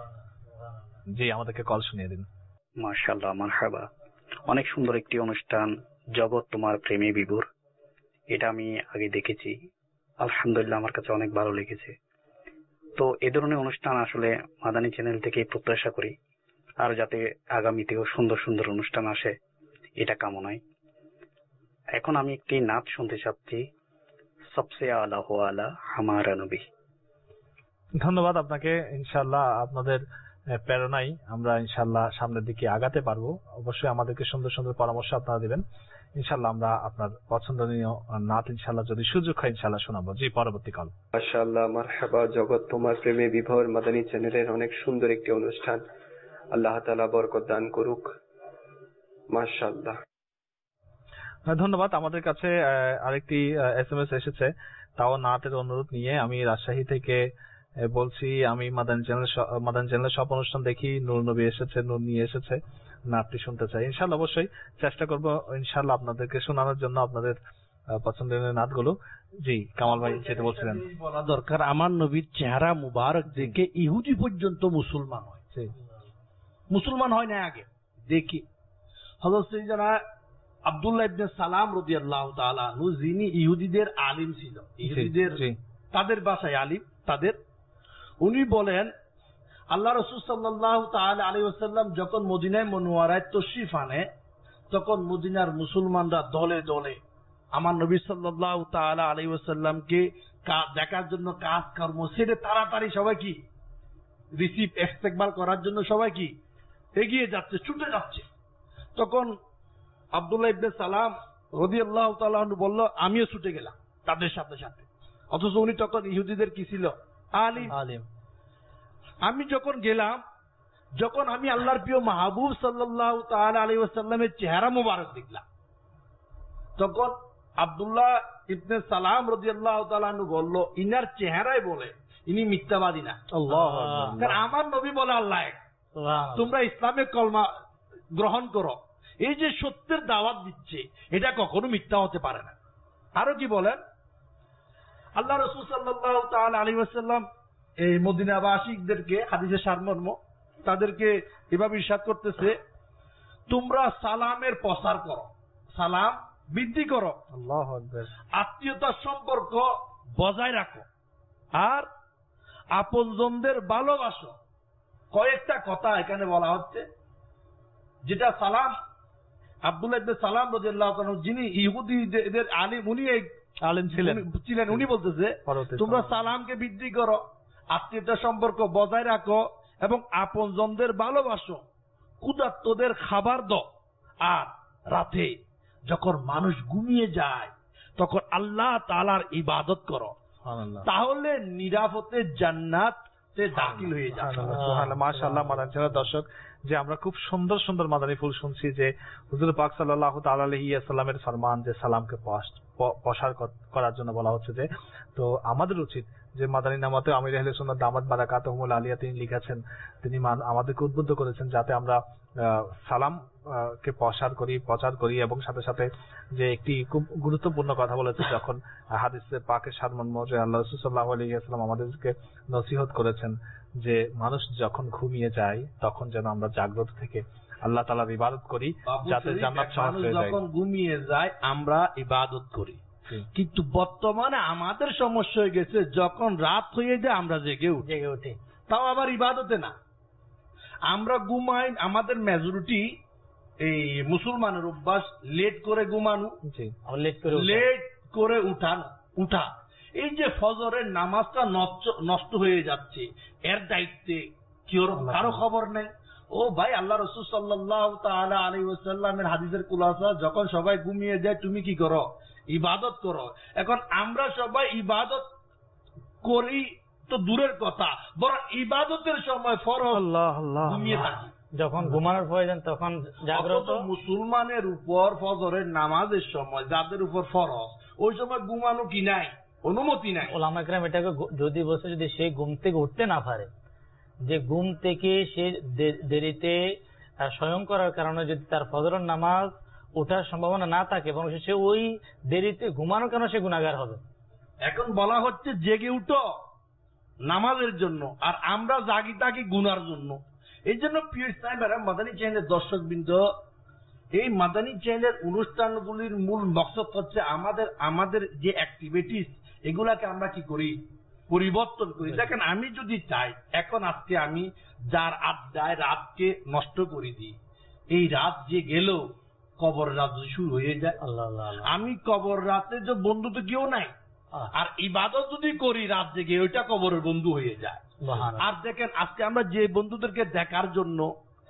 জি, আমাদেরকে কল শুনিয়ে দিন। মাশাআল্লাহ, মারহাবা। অনেক সুন্দর একটি অনুষ্ঠান, জগৎ তোমার প্রেমে বিভোর। এটা আমি আগে দেখেছি, আলহামদুলিল্লাহ আমার কাছে অনেক ভালো লেগেছে। তো এ ধরনের অনুষ্ঠান আসলে মাদানী চ্যানেল থেকে প্রত্যাশা করি, আর যাতে আগামীতেও সুন্দর সুন্দর অনুষ্ঠান আসে, এটা কামনাই। এখন আমি একটি নাচ শুনতে চাচ্ছি, সবসে আলা হো আলা হামারা নবী। ধন্যবাদ আপনাকে। ইনশাআল্লাহ আপনাদের প্রেরণাই আমরা ইনশাআল্লাহ সামনের দিকে আগাতে পারবো। অবশ্যই আমাদেরকে সুন্দর সুন্দর পরামর্শ আপনারা দিবেন, ইনশাআল্লাহ আমরা আপনার পছন্দনীয় নাচ ইনশাআল্লাহ যদি সুযোগ হয় ইনশাআল্লাহ শোনাবো। জি, পরবর্তী কল। মাশাআল্লাহ, মারহাবা। জগৎ তোমার প্রেমে বিভোর মাদানী চ্যানেলের অনেক সুন্দর একটি অনুষ্ঠান, আল্লাহ তাআলা বরকত দান করুক। মাশাআল্লাহ, ধন্যবাদ। আমাদের কাছে আরেকটি এসএমএস এসেছে, তাও নাটের অনুরোধ নিয়ে। আমি রাজশাহী থেকে বলছি, আমি মাদানী চ্যানেলের সব অনুষ্ঠান দেখি। নূর নবী এসেছে, নূর নিয়ে এসেছে, নাটটি শুনতে চাই। ইনশাআল্লাহ অবশ্যই চেষ্টা করবো ইনশাআল্লাহ আপনাদেরকে শোনানোর জন্য আপনাদের পছন্দের নাটগুলো। জি, কামাল ভাই যেটা বলছিলেন, বলা দরকার, আমার নবীর চেহারা মুবারক দেখে ইহুদি পর্যন্ত মুসলমান হয়। মুসলমান হয় না আগে দেখি। হযরত সাইয়েদনা আব্দুল্লাহ ইবনে সালাম রাদিয়াল্লাহু তাআলা আনহু, যিনি ইহুদিদের আলিম ছিল, ইহুদিদের তাদের ভাষায় আলিম তাদের, উনি বলেন আল্লাহ রাসূল সাল্লাল্লাহু তাআলা আলাইহি ওয়াসাল্লাম যখন মদিনায় মুনাওয়ারায় তশরিফ আনে, তখন মদিনার মুসলমানরা দলে দলে আমার নবী সাল্লাল্লাহু তাআলা আলাইহি ওয়াসাল্লামকে দেখার জন্য কাজ কর্ম ছেড়ে তাড়াতাড়ি সবাই কি রিসিভ ইস্তেকবাল করার জন্য সবাই কি এগিয়ে যাচ্ছে, ছুটে যাচ্ছে। তখন আব্দুল্লাহ ইবনে সালাম রাদিয়াল্লাহু তাআলা আনহু বলল, আমিও ছুটে গেলাম তাদের সাথে সাথে। অথচ উনি তখন ইহুদিদের কি ছিল? আলিম। আমি যখন গেলাম, যখন আমি আল্লাহর প্রিয় মাহবুব সাল্লাল্লাহু তাআলা আলাইহি ওয়াসাল্লামের চেহারা মোবারক দেখলাম, তখন আব্দুল্লাহ ইবনে সালাম রাদিয়াল্লাহু তাআলা আনহু বলল, ইনার চেহারাই বলে ইনি মিথ্যাবাদী না। আল্লাহু আকবার। কারণ আমার নবী বলে আল্লাহ এক, তোমরা ইসলামে কলমা গ্রহণ করো, এই যে সত্যের দাওয়াত দিচ্ছে, এটা কখনো মিথ্যা হতে পারে না। আরো কি বলেন, আল্লাহ রাসূল সাল্লাল্লাহু তাআলা আলাইহি ওয়াসাল্লাম এই মদিনাবাসীদেরকে, হাদিসের সারমর্ম, তাদেরকে এভাবে ইরশাদ করতেছে, তোমরা সালামের প্রসার করো, সালাম বৃদ্ধি করো, আল্লাহু আকবার, আত্মীয়তার সম্পর্ক বজায় রাখো, আর আপনজনদের ভালোবাসো। কয়েকটা কথা এখানে বলা হচ্ছে, যেটা সালাম আব্দুল্লাহ ইবনে সালাম রাদিয়াল্লাহু তাআলা, যিনি ইহুদিদের আলিম, উনি আলিম ছিলেন, উনি বলতেছে তোমরা সালামকে বৃদ্ধি করো, আত্মীয়তার সম্পর্ক বজায় রাখো এবং আপনজনদের ভালোবাসো। ক্ষুধার্তদের খাবার দাও, আর রাতে যখন মানুষ ঘুমিয়ে যায় তখন আল্লাহ তাআলার ইবাদত করো, তাহলে নিরাপদে জান্নাতে দাখিল হয়ে যাবে। সুবহানাল্লাহ, মাশাআল্লাহ। মাদানী চ্যানেলের দর্শক, যে আমরা খুব সুন্দর সুন্দর মাদানী ফুল শুনছি যে হুজুর পাক সাল্লাল্লাহু তাআলা আলাইহি ওয়াসাল্লামের ফরমান যে সালামকে প্রসার করার জন্য বলা হচ্ছে। যে তো আমাদের উচিত যে মাদানী নামাতে আমির আহলে সুন্নাত দামাত বারাকাতুহুমুল আলিয়া তিনি লিখেছেন, তিনি আমাদেরকে উদ্বুদ্ধ করেছেন যাতে আমরা সালাম কে প্রচার করি এবং সাথে সাথে যে একটি খুব গুরুত্বপূর্ণ কথা বলেছে যখন হাদিসে পাকের সারমর্ম যে আল্লাহ রাসূল সাল্লাল্লাহু আলাইহি ওয়াসাল্লাম আমাদেরকে নসিহত করেছেন যে মানুষ যখন ঘুমিয়ে যায় তখন যেন আমরা জাগ্রত থেকে আল্লাহ তাআলার ইবাদত করি যাতে জান্নাত সহজ হয়ে যায়। যখন ঘুমিয়ে যায় আমরা ইবাদত করি, কিন্তু বর্তমানে আমাদের সমস্যা হয়ে গেছে যখন রাত হয়ে যায় আমরা জেগে উঠি, তাও আবার ইবাদতে না। আমরা ঘুমাই, আমাদের মেজরিটি এই মুসলমানের অভ্যাস লেট করে ঘুমানো, লেট করে উঠা। এই যে ফজরের নামাজটা নষ্ট হয়ে যাচ্ছে, এর দায়িত্বে কারো খবর নেই। ও ভাই, আল্লাহ রাসূল সাল্লাল্লাহু তাআলা আলাইহি ওয়াসাল্লামের হাদিসের খুলাসা, যখন সবাই ঘুমিয়ে যায় তুমি কি করো? ইবাদত করো। এখন আমরা সবাই ইবাদত করি তো দূরের কথা, বরং ইবাদতের সময় ফরজ ঘুমিয়ে থাকি, যখন ঘুমানোর প্রয়োজন তখন জাগ্রত। মুসলমানের উপর ফজরের নামাজের সময় যাদের উপর ফরজ, ওই সময় ঘুমানো কি নাই, অনুমতি নাই। ওলামা কেরাম এটাকে যদি বসে, যদি সে ঘুম থেকে উঠতে না পারে, যে ঘুম থেকে সে দেরিতে স্বয়ং করার কারণে যদি তার ফজরের নামাজ ওঠার সম্ভাবনা না থাকে এবং সে ওই দেরিতে ঘুমানো কেন সে গুনাহগার হবে। এখন বলা হচ্ছে জেগে উঠো নামাজের জন্য, আর আমরা জাগি থাকি গুনার জন্য। এই জন্য প্রিয় সাহেবেরা, মাদানী চ্যানেলের দর্শকবৃন্দ, এই মাদানী চ্যানেলের অনুষ্ঠানগুলির মূল মকসদ হচ্ছে আমাদের যে অ্যাক্টিভিটিস এগুলাকে আমরা কি করি, পরিবর্তন করি। দেখেন, আমি যদি চাই এখন আজকে আমি যার আড্ডায় রাতকে নষ্ট করে দিই, এই রাত যে গেল কবর রাত শুরু হয়ে যায়। আমি কবর রাতে যে বন্ধু তো কেউ নাই, আর ইবাদত যদি করি রাত জেগে, ওইটা কবরের বন্ধু হয়ে যায়। আর দেখেন, আজকে আমরা যে বন্ধুদেরকে দেখার জন্য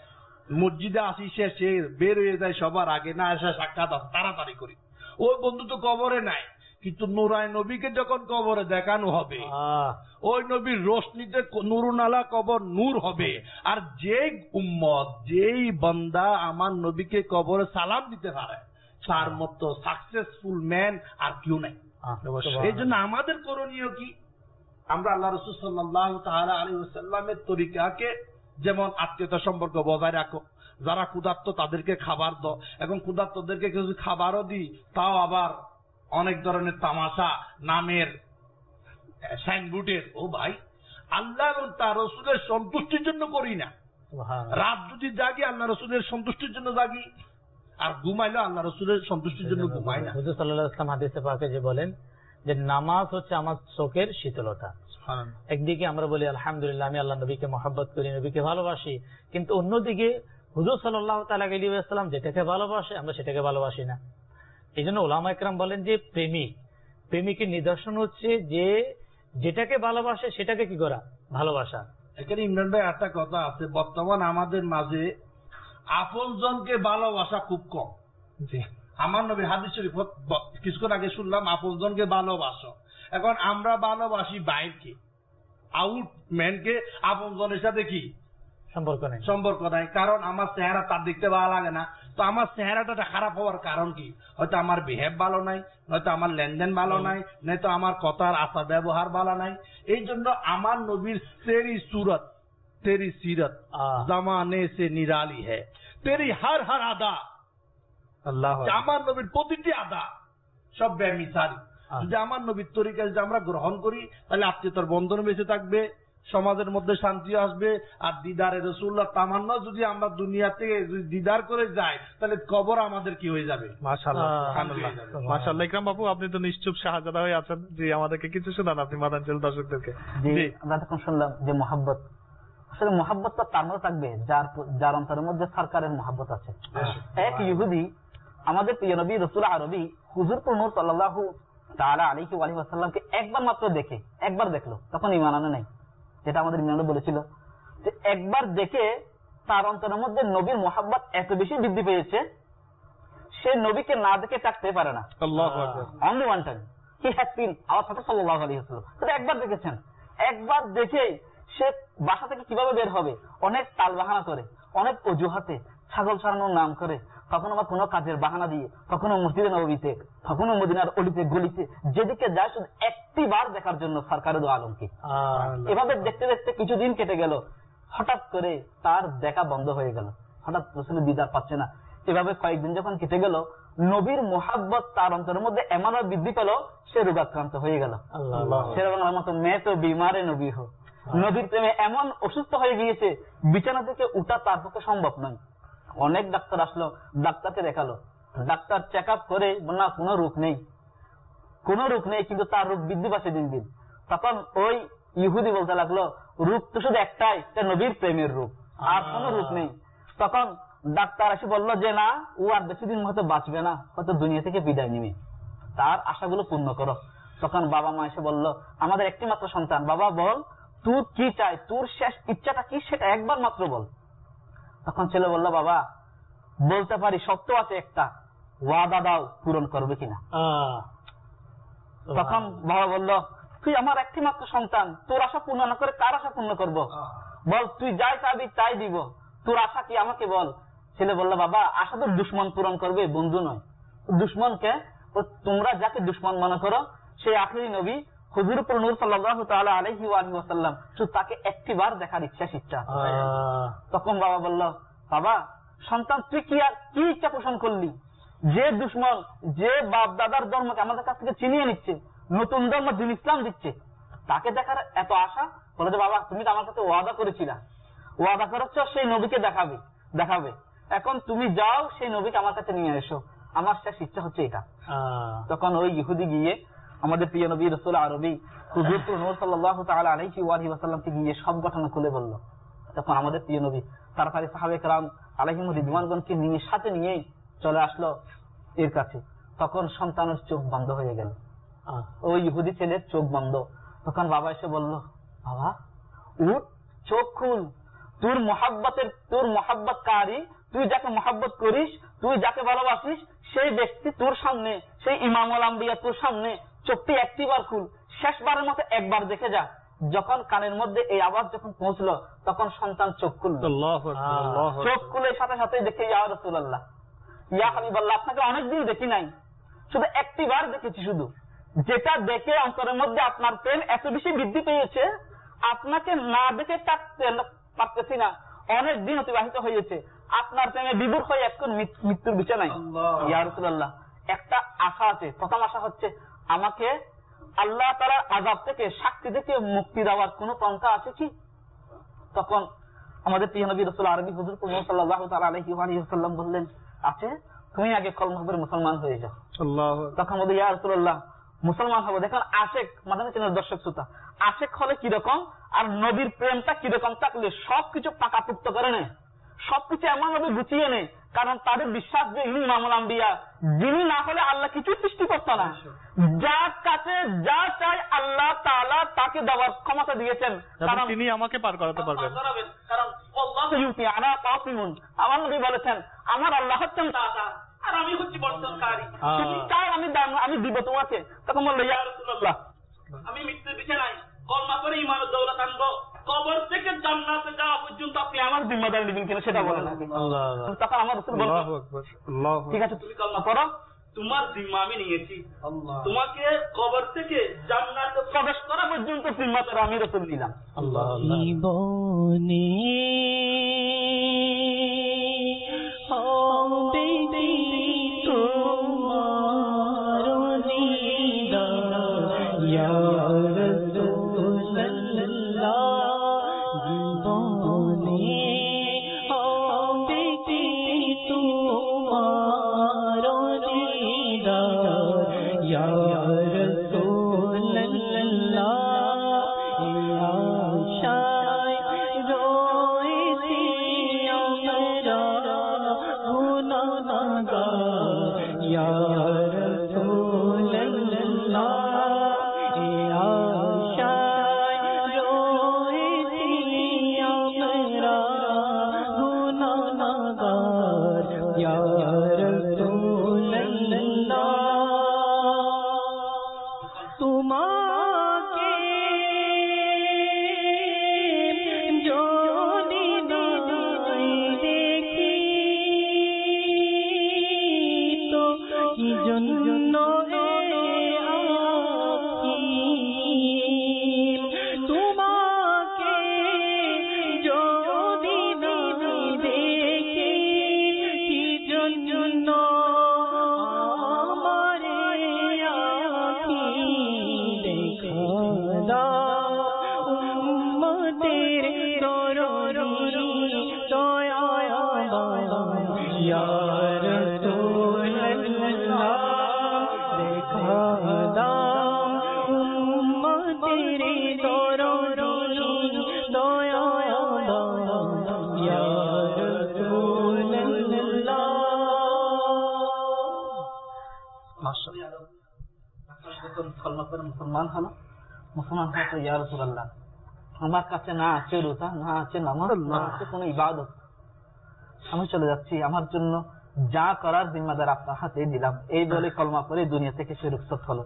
মসজিদে আসি, শেষে বের হয়ে যায় সবার আগে, না এসে সাক্ষাৎ তাড়াতাড়ি করি, ওই বন্ধু তো কবরে নাই। কিন্তু নুরায় নবীকে যখন কবরে দেখানো হবে, ওই নবীর রোশনীতে নুরুনালা কবর নূর হবে। আর যেই উম্মত, যেই বান্দা আমার নবীকে কবরে সালাম দিতে পারে, তার মতো সাকসেসফুল ম্যান আর কেউ নাই। এই জন্য আমাদের করণীয় কি, আমরা আল্লাহ রাসূল সাল্লাল্লাহু তাআলা আলাইহি ওয়াসাল্লামের তরিকাকে, যেমন আত্মীয়তা সম্পর্ক বজায় রাখো, যারা ক্ষুধার্ত তাদেরকে খাবার দাও, এবং ক্ষুধার্তদেরকে কিছু খাবারও দিই, তাও আবার অনেক ধরনের তামাশা নামের সাইনবোর্ডের। ও ভাই, আল্লাহ এবং তার রাসূলের সন্তুষ্টির জন্য করি না। রাত যদি জাগি আল্লাহ রাসূলের সন্তুষ্টির জন্য জাগি, আর ঘুমাইলে আল্লাহ রাসূলের সন্তুষ্টির জন্য ঘুমাই না। হুজুর সাল্লাল্লাহু আলাইহি ওয়াসাল্লাম হাদিসে পাকে যে বলেন যে নামাজ হচ্ছে আমার চোখের শীতলতা। একদিকে আমরা বলি আলহামদুলিল্লাহ, আমি আল্লাহ নবীকে মহব্বত করি, নবীকে ভালোবাসি, কিন্তু অন্যদিকে হুজুর সাল্লাল্লাহু তাআলা আলাইহি ওয়াসাল্লাম যেটাকে ভালোবাসে আমরা সেটাকে ভালোবাসি না। এই জন্য ওলামা ইকরাম বলেন যে প্রেমিকের নিদর্শন হচ্ছে যে যেটাকে ভালোবাসে সেটাকে কি করা, ভালোবাসা। এখানে ইমরান ভাই একটা কথা আছে, বর্তমান আমাদের মাঝে আপনজনকে ভালোবাসা খুব কম। আমার নবী হাদিস শরীফ কিছুক্ষণ আগে শুনলাম, আপনজনকে ভালোবাসো। এখন আমরা ভালোবাসি বাইরকে, আউট ম্যানকে, আপনজনের সাথে কি সম্পর্ক নাই। কারণ আমার চেহারা তার দেখতে ভালো লাগে না, তো আমার চেহারাটা খারাপ হওয়ার কারণ কি? হয়তো আমার বিহেভ ভালো নাই, নয়তো আমার লেনদেন ভালো নাই, নয়তো আমার কথার আচার ব্যবহার ভালো নাই। এই জন্য আমার নবীর তেরি সুরত তেরি সিরত জামানে সে নিরালি হ্যায়, তেরি হর হর আদা, আমার নবীর প্রতিটি আদা সব বেমিসালি। যদি আমার নবীর তরিকা যদি আমরা গ্রহণ করি, তাহলে আত্মীয়তার বন্ধন বেঁচে থাকবে, সমাজের মধ্যে শান্তি আসবে। আর দিদারে রাসূলুল্লাহ তামান্না যদি আমরা দুনিয়াতে দিদার করে যাই, তাহলে কবর আমাদের কি হয়ে যাবে। মাশাআল্লাহ, মাশাআল্লাহ। ইকরাম বাবু, আপনি তো নিশ্চুপ শাহজাদা হয়ে আছেন, জি আমাদেরকে কিছু শোনান আপনি মাদানী চ্যানেল দর্শকদেরকে। জি, আমরা তখন শুনলাম যে মহব্বত, আসলে মহব্বতটা তার মধ্যে থাকবে যার অন্তরের মধ্যে সরকারের মহব্বত আছে। এক ইহুদি আমাদের প্রিয় নবী রাসূল আরবি হুজুর নূর সাল্লাল্লাহু তাআলা আলাইহি ওয়াসাল্লামকে একবার মাত্র একবার দেখলো, তখন ঈমান আনে নাই, যেটা আমাদের ইমামে বলেছিল যে একবার দেখে তার অন্তরের মধ্যে নবীর মোহাব্বত এত বেশি বৃদ্ধি পেয়েছে, সে নবীকে না দেখে থাকতে পারে না। Only one time he has seen our prophet সাল্লাল্লাহু আলাইহি ওয়াসাল্লাম। তাহলে একবার দেখেছেন, একবার দেখে সে বাসা থেকে কিভাবে বের হবে, অনেক তাল বাহানা করে, অনেক অজুহাতে ছাগল ছাড়ানোর নাম করে, কখনো বা কোনো কাজের বাহানা দিয়ে, কখনো মসজিদে নববীতে, কখনো মদিনার অলিতে গলিতে, যেদিকে যায় শুধু একটি বার দেখার জন্য সরকারের দো আলমকে। এভাবে দেখতে দেখতে কিছুদিন কেটে গেল, হঠাৎ করে তার দেখা বন্ধ হয়ে গেল, হঠাৎ রসুলের দিদার পাচ্ছে না। এভাবে কয়েকদিন যখন কেটে গেল, নবীর মোহাব্বত তার অন্তরের মধ্যে এমন বৃদ্ধি পেল, সে রোগাক্রান্ত হয়ে গেল। সেরকম মতো মেয়ে তো বিমারে নবী হো, নবীর প্রেমে এমন অসুস্থ হয়ে গিয়েছে, বিছানা থেকে উঠা তার পক্ষে সম্ভব নয়। অনেক ডাক্তার আসলো, ডাক্তারকে দেখালো, ডাক্তার চেক আপ করে না কোনো রোগ নেই, কোনো রোগ নেই, কিন্তু তার রোগ বৃদ্ধি পাচ্ছে দিন দিন। তখন ওই ইহুদি বলতে লাগলো, রোগ তো শুধু একটাই, নবীর প্রেমের রোগ, আর কোনো রোগ নেই। তখন ডাক্তার এসে বললো যে না, ও আর বেশি দিন হয়তো বাঁচবে না, হয়তো দুনিয়া থেকে বিদায় নিবে, তার আশাগুলো পূর্ণ করো। তখন বাবা মা এসে বললো, আমাদের একটি মাত্র সন্তান, বাবা বল তোর কি চাই, তোর শেষ ইচ্ছাটা কি সেটা একবার মাত্র বল। তখন ছেলে বললো, বাবা বলতে পারি, সত্য আছে একটা, ওয়াদা দাও পূরণ করবে কিনা। তখন বাবা বলল, তুই আমার একটি মাত্র সন্তান, তোর আশা পূর্ণ না করে কার আশা পূর্ণ করব, বল তুই যাই চাবি তাই দিব, তোর আশা কি আমাকে বল। ছেলে বলল, বাবা আশা তো দুশ্মন পূরণ করবে, বন্ধু নয়। দুশ্মনকে, তোমরা যাকে দুশ্মন মনে করো, সেই আখেরি নবী হুজুর নূর সাল্লাল্লাহু তাআলা আলাইহি ওয়াসাল্লাম, শুধু তাকে একটি বার দেখার ইচ্ছা। তখন বাবা বলল, বাবা সন্তান তুই কি আর কি ইচ্ছা পোষণ করলি, যে দুশ্মন, যে বাপ দাদার ধর্মকে আমাদের কাছ থেকে চিনিয়ে নিচ্ছে, নতুন ধর্ম দিন ইসলাম দিচ্ছে, তাকে দেখার এত আশা। বলে যে বাবা তুমি তো আমার কাছে ওয়াদা করেছিলা, ওয়াদা করেছ সেই নবীকে দেখাবে, এখন তুমি যাও সেই নবীকে আমার কাছে নিয়ে এসো, আমার শেষ ইচ্ছা হচ্ছে এটা। তখন ওই ইহুদি গিয়ে আমাদের প্রিয় নবী রাসূল আরবি হুজুর নূর সাল্লাল্লাহু তাআলা আলাইহি ওয়াসাল্লামকে গিয়ে সব ঘটনা খুলে বলল। তখন আমাদের প্রিয় নবী তারপরে সাহাবায়ে কেরাম আলাইহিম রিদওয়ানগণকে নিয়ে সাথে নিয়েই চলে আসলো এর কাছে। তখন সন্তানের চোখ বন্ধ হয়ে গেল, ওই ইহুদি ছেলের চোখ বন্ধ। তখন বাবা এসে বলল, বাবা উঠ, চোখ খুল, তোর মহাব্বতকারী, তুই যাকে মহাব্বত করিস, তুই যাকে ভালোবাসিস, সেই ব্যক্তি তোর সামনে, সেই ইমামুল আম্বিয়া তোর সামনে, চোখটি একটিবার খুল, শেষবারের মতো একবার দেখে যা। যখন কানের মধ্যে এই আওয়াজ যখন পৌঁছলো, তখন সন্তান চোখ খুলল। চোখ খুলে সাথে সাথে দেখে, ইয়া রাসূলুল্লাহ, ইয়া হাবিবাল্লাহ, আপনাকে অনেকদিন দেখি নাই, শুধু একটিবার দেখেছি, শুধু যেটা দেখে অন্তরের মধ্যে আপনার প্রেম এত বেশি বৃদ্ধি পেয়েছে, আপনাকে না দেখে থাকতে পারতেছি না, অনেক দিন অতিবাহিত হয়েছে, আপনার প্রেমে বিভোর হয়ে এখন মৃত্যুর বিছানায়। ইয়া রাসূলুল্লাহ, একটা আশা আছে, প্রথম আশা হচ্ছে আমাকে আল্লাহ তাআলার আযাব থেকে, শাস্তি থেকে মুক্তি দেওয়ার কোন পন্থা আছে কি। তখন আমাদের প্রিয় নবী রাসূল আরবি হুজুর সাল্লাল্লাহু তাআলা আলাইহি ওয়াসাল্লাম বললেন, আছে, তুমি আগে কলমা পড়ে মুসলমান হয়ে যাও। তখন বলি, ইয়া রাসূলুল্লাহ মুসলমান হবো। দেখুন আশেক, মাদানী চ্যানেলের দর্শক শ্রোতা, আশেক হলে কিরকম আর নবীর প্রেমটা কিরকম থাকলে সবকিছু পাকাপুক্ত করে নেয়, সবকিছু এমন ভাবে গুছিয়ে নেয়, কারণ তাদের বিশ্বাস যে ইনি ইমামুল আম্বিয়া, যিনি না হলে আল্লাহ কিছু সৃষ্টি করতো না, যার কাছে যা চাই আল্লাহ তাআলা তাকে দেওয়ার ক্ষমতা দিয়েছেন, কারণ তিনি আমাকে পার করাতে পারবেন, কারণ আল্লাহু ইউতি আনা কাসিমুন, আমার নবী বলেছেন আমার আল্লাহ হচ্ছেন দাতা আর আমি হচ্ছি বর্ষণকারী, তুমি চাও আমি দিব তোমাকে। তখন বলল, ইয়া রাসূলুল্লাহ আমি মৃত্যুর বিছানায় কলমা করে ঈমানের দৌলত আনবো, কবর থেকে জান্নাতে যাওয়া পর্যন্ত আপনি আমার জিম্মাদারি নেবেন কিনা সেটা বলেন। তখন আমার রাসূল বলল, ঠিক আছে তুমি কলমা করো, তোমার জিম্মা আমি নিয়েছি, তোমাকে কবর থেকে জান্নাতে প্রবেশ করা পর্যন্ত জিম্মা করে আমি রাসূল নিলাম। या रसूल अल्लाह देखा दाम उम्मत तेरी दौरों दोया या रसूल अल्लाह। মুসলমান হলো, মুসলমান হচ্ছে ইয়া রাসূলুল্লাহ আমার কাছে না আছে রোজা, না আছে নামাজ, না আছে কোনো ইবাদত, আমি চলে যাচ্ছি, আমার জন্য যা করার জিম্মাদার আপনার হাতে দিলাম, এই বলে কলমা পড়ে দুনিয়া থেকে সে রুখসত হলো।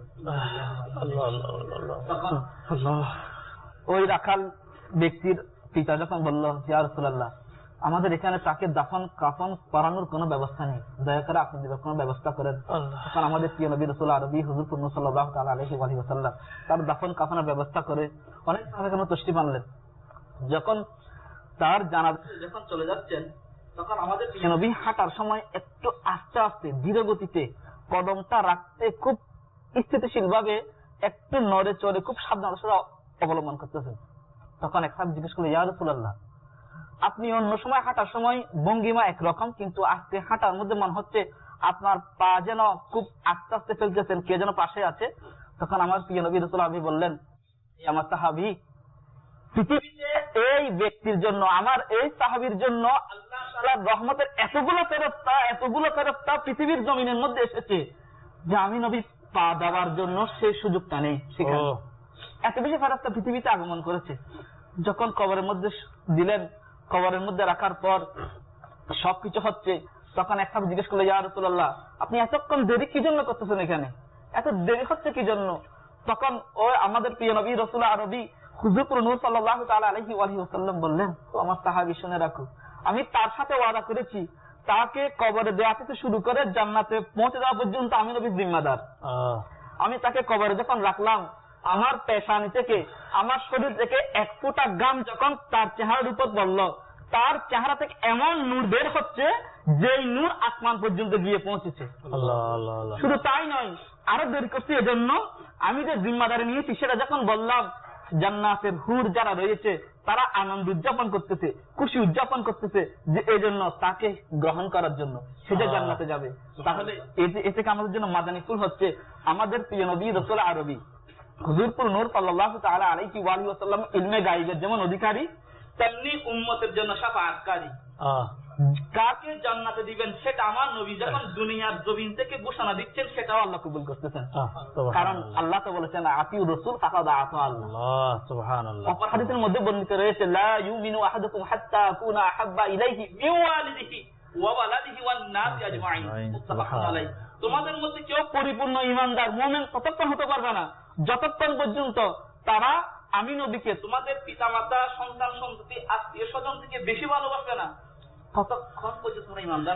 ওই রাখাল ব্যক্তির পিতা যখন বলল ইয়া রাসূলুল্লাহ আমাদের এখানে তাকে দাফন কাফন করানোর কোনো ব্যবস্থা নেই, দয়া করে আপনি কোনো ব্যবস্থা করেন। তখন আমাদের প্রিয় নবী রাসূল আরবি হুজুর সাল্লাল্লাহু তাআলা আলাইহি ওয়া সাল্লাম তার দাফন কাফনের ব্যবস্থা করে অনেক সাহাবায়ে তুষ্টি মানলেন। যখন তার জানাজা যখন চলে যাচ্ছেন তখন আমাদের প্রিয় নবী হাঁটার সময় একটু আস্তে আস্তে ধীর গতিতে কদমটা রাখতে খুব স্থিতিশীল ভাবে একটু নড়ে চড়ে খুব সাবধানতা অবলম্বন করতেছেন। তখন এক সাহাবী জিজ্ঞেস করলেন ইয়া রাসূলুল্লাহ আপনি অন্য সময় হাঁটার সময় ভঙ্গিমা একরকম, কিন্তু আজকে হাঁটার মধ্যে মনে হচ্ছে আপনার পা যেন খুব আস্তে আস্তে ফেলতেছেন, কে যেন পাশে আছে। তখন আমার প্রিয় নবী রাসূল আরবি বললেন আমার সাহাবী পৃথিবীতে এই ব্যক্তির জন্য, আমার এই সাহাবীর জন্য আল্লাহ তাআলার রহমতের এতগুলো ফেরেশতা পৃথিবীর জমিনের মধ্যে এসেছে যে আমি নবী পা দেওয়ার জন্য সেই সুযোগটা নেই। সেখানে এত বেশি ফেরেশতা পৃথিবীতে আগমন করেছে। যখন কবরের মধ্যে দিলেন, কবরের মধ্যে রাখার পর সবকিছু হচ্ছে, তখন এক সাহাবী জিজ্ঞেস করলো ইয়া রাসূলুল্লাহ আপনি এতক্ষণ দেরি কি জন্য করতেছেন, এখানে এত দেরি হচ্ছে কি জন্য? তখন ওই আমাদের প্রিয় নবী রাসূল আরবি হুজুর নূর সাল্লাল্লাহু তাআলা আলাইহি ওয়া সাল্লাম বললেন আমার সাহাবী শুনে রাখো, আমি তার সাথে ওয়াদা করেছি তাকে কবরে দেওয়া থেকে শুরু করে জান্নাতে পৌঁছে যাওয়া পর্যন্ত আমি নবী জিম্মাদার। আমি তাকে কবরে যখন রাখলাম আমার পেশানি থেকে আমার শরীর থেকে এক ফোঁটা গাম যখন তার চেহারার উপর পড়ল, তার চেহারা থেকে এমন নূর বের হচ্ছে যেই নূর আসমান পর্যন্ত গিয়ে পৌঁছেছে। শুধু তাই নয়, আরো বের করছি এজন্য আমি যে জিম্মাদারি নিয়েছি সেটা যখন বললাম জান্নাতের হুর যারা রয়েছে তারা আনন্দ উদযাপন করতেছে, খুশি উদযাপন করতেছে যে এই জন্য তাকে গ্রহণ করার জন্য সেটা জান্নাতে যাবে। তাহলে এ থেকে আমাদের জন্য মাদানী ফুল হচ্ছে আমাদের প্রিয় নবী রাসূল আরবি হুজুর নূর সাল্লাল্লাহু তাআলা আলাইহি ওয়া সাল্লাম ইলমে গায়বের যেমন অধিকারী তেমনি উম্মতের জন্য শাফাআতকারী। কাকে জান্নাতে দিবেন সেটা আমার নবী যখন দুনিয়ার জমিন থেকে ঘোষণা দিচ্ছেন সেটাও আল্লাহ কবুল করতেছেন, কারণ আল্লাহ তো বলেছেন আতিউর রাসূল ফাকাদ আতা আল্লাহ। সুবহানাল্লাহ। অপর হাদিসের মধ্যে বর্ণিত রয়েছে লা ইউমিনু আহাদুকুম হাত্তা আকুনা আহাব্বা ইলাইহি মিন ওয়ালিদিহি ওয়া ওয়ালাদিহি ওয়ান নাসি আজমাইন। মুত্তাফাকুন আলাইহি। তোমাদের মধ্যে কেউ পরিপূর্ণ ঈমানদার মুমিন ততক্ষণ হতে পারবে না যতক্ষণ পর্যন্ত তারা আমি নবীকে তোমাদের পিতামাতা সন্তান সন্ততি আত্মীয় স্বজন থেকে বেশি ভালোবাসবে না ততক্ষণ পর্যন্ত তোমরা ঈমানদার।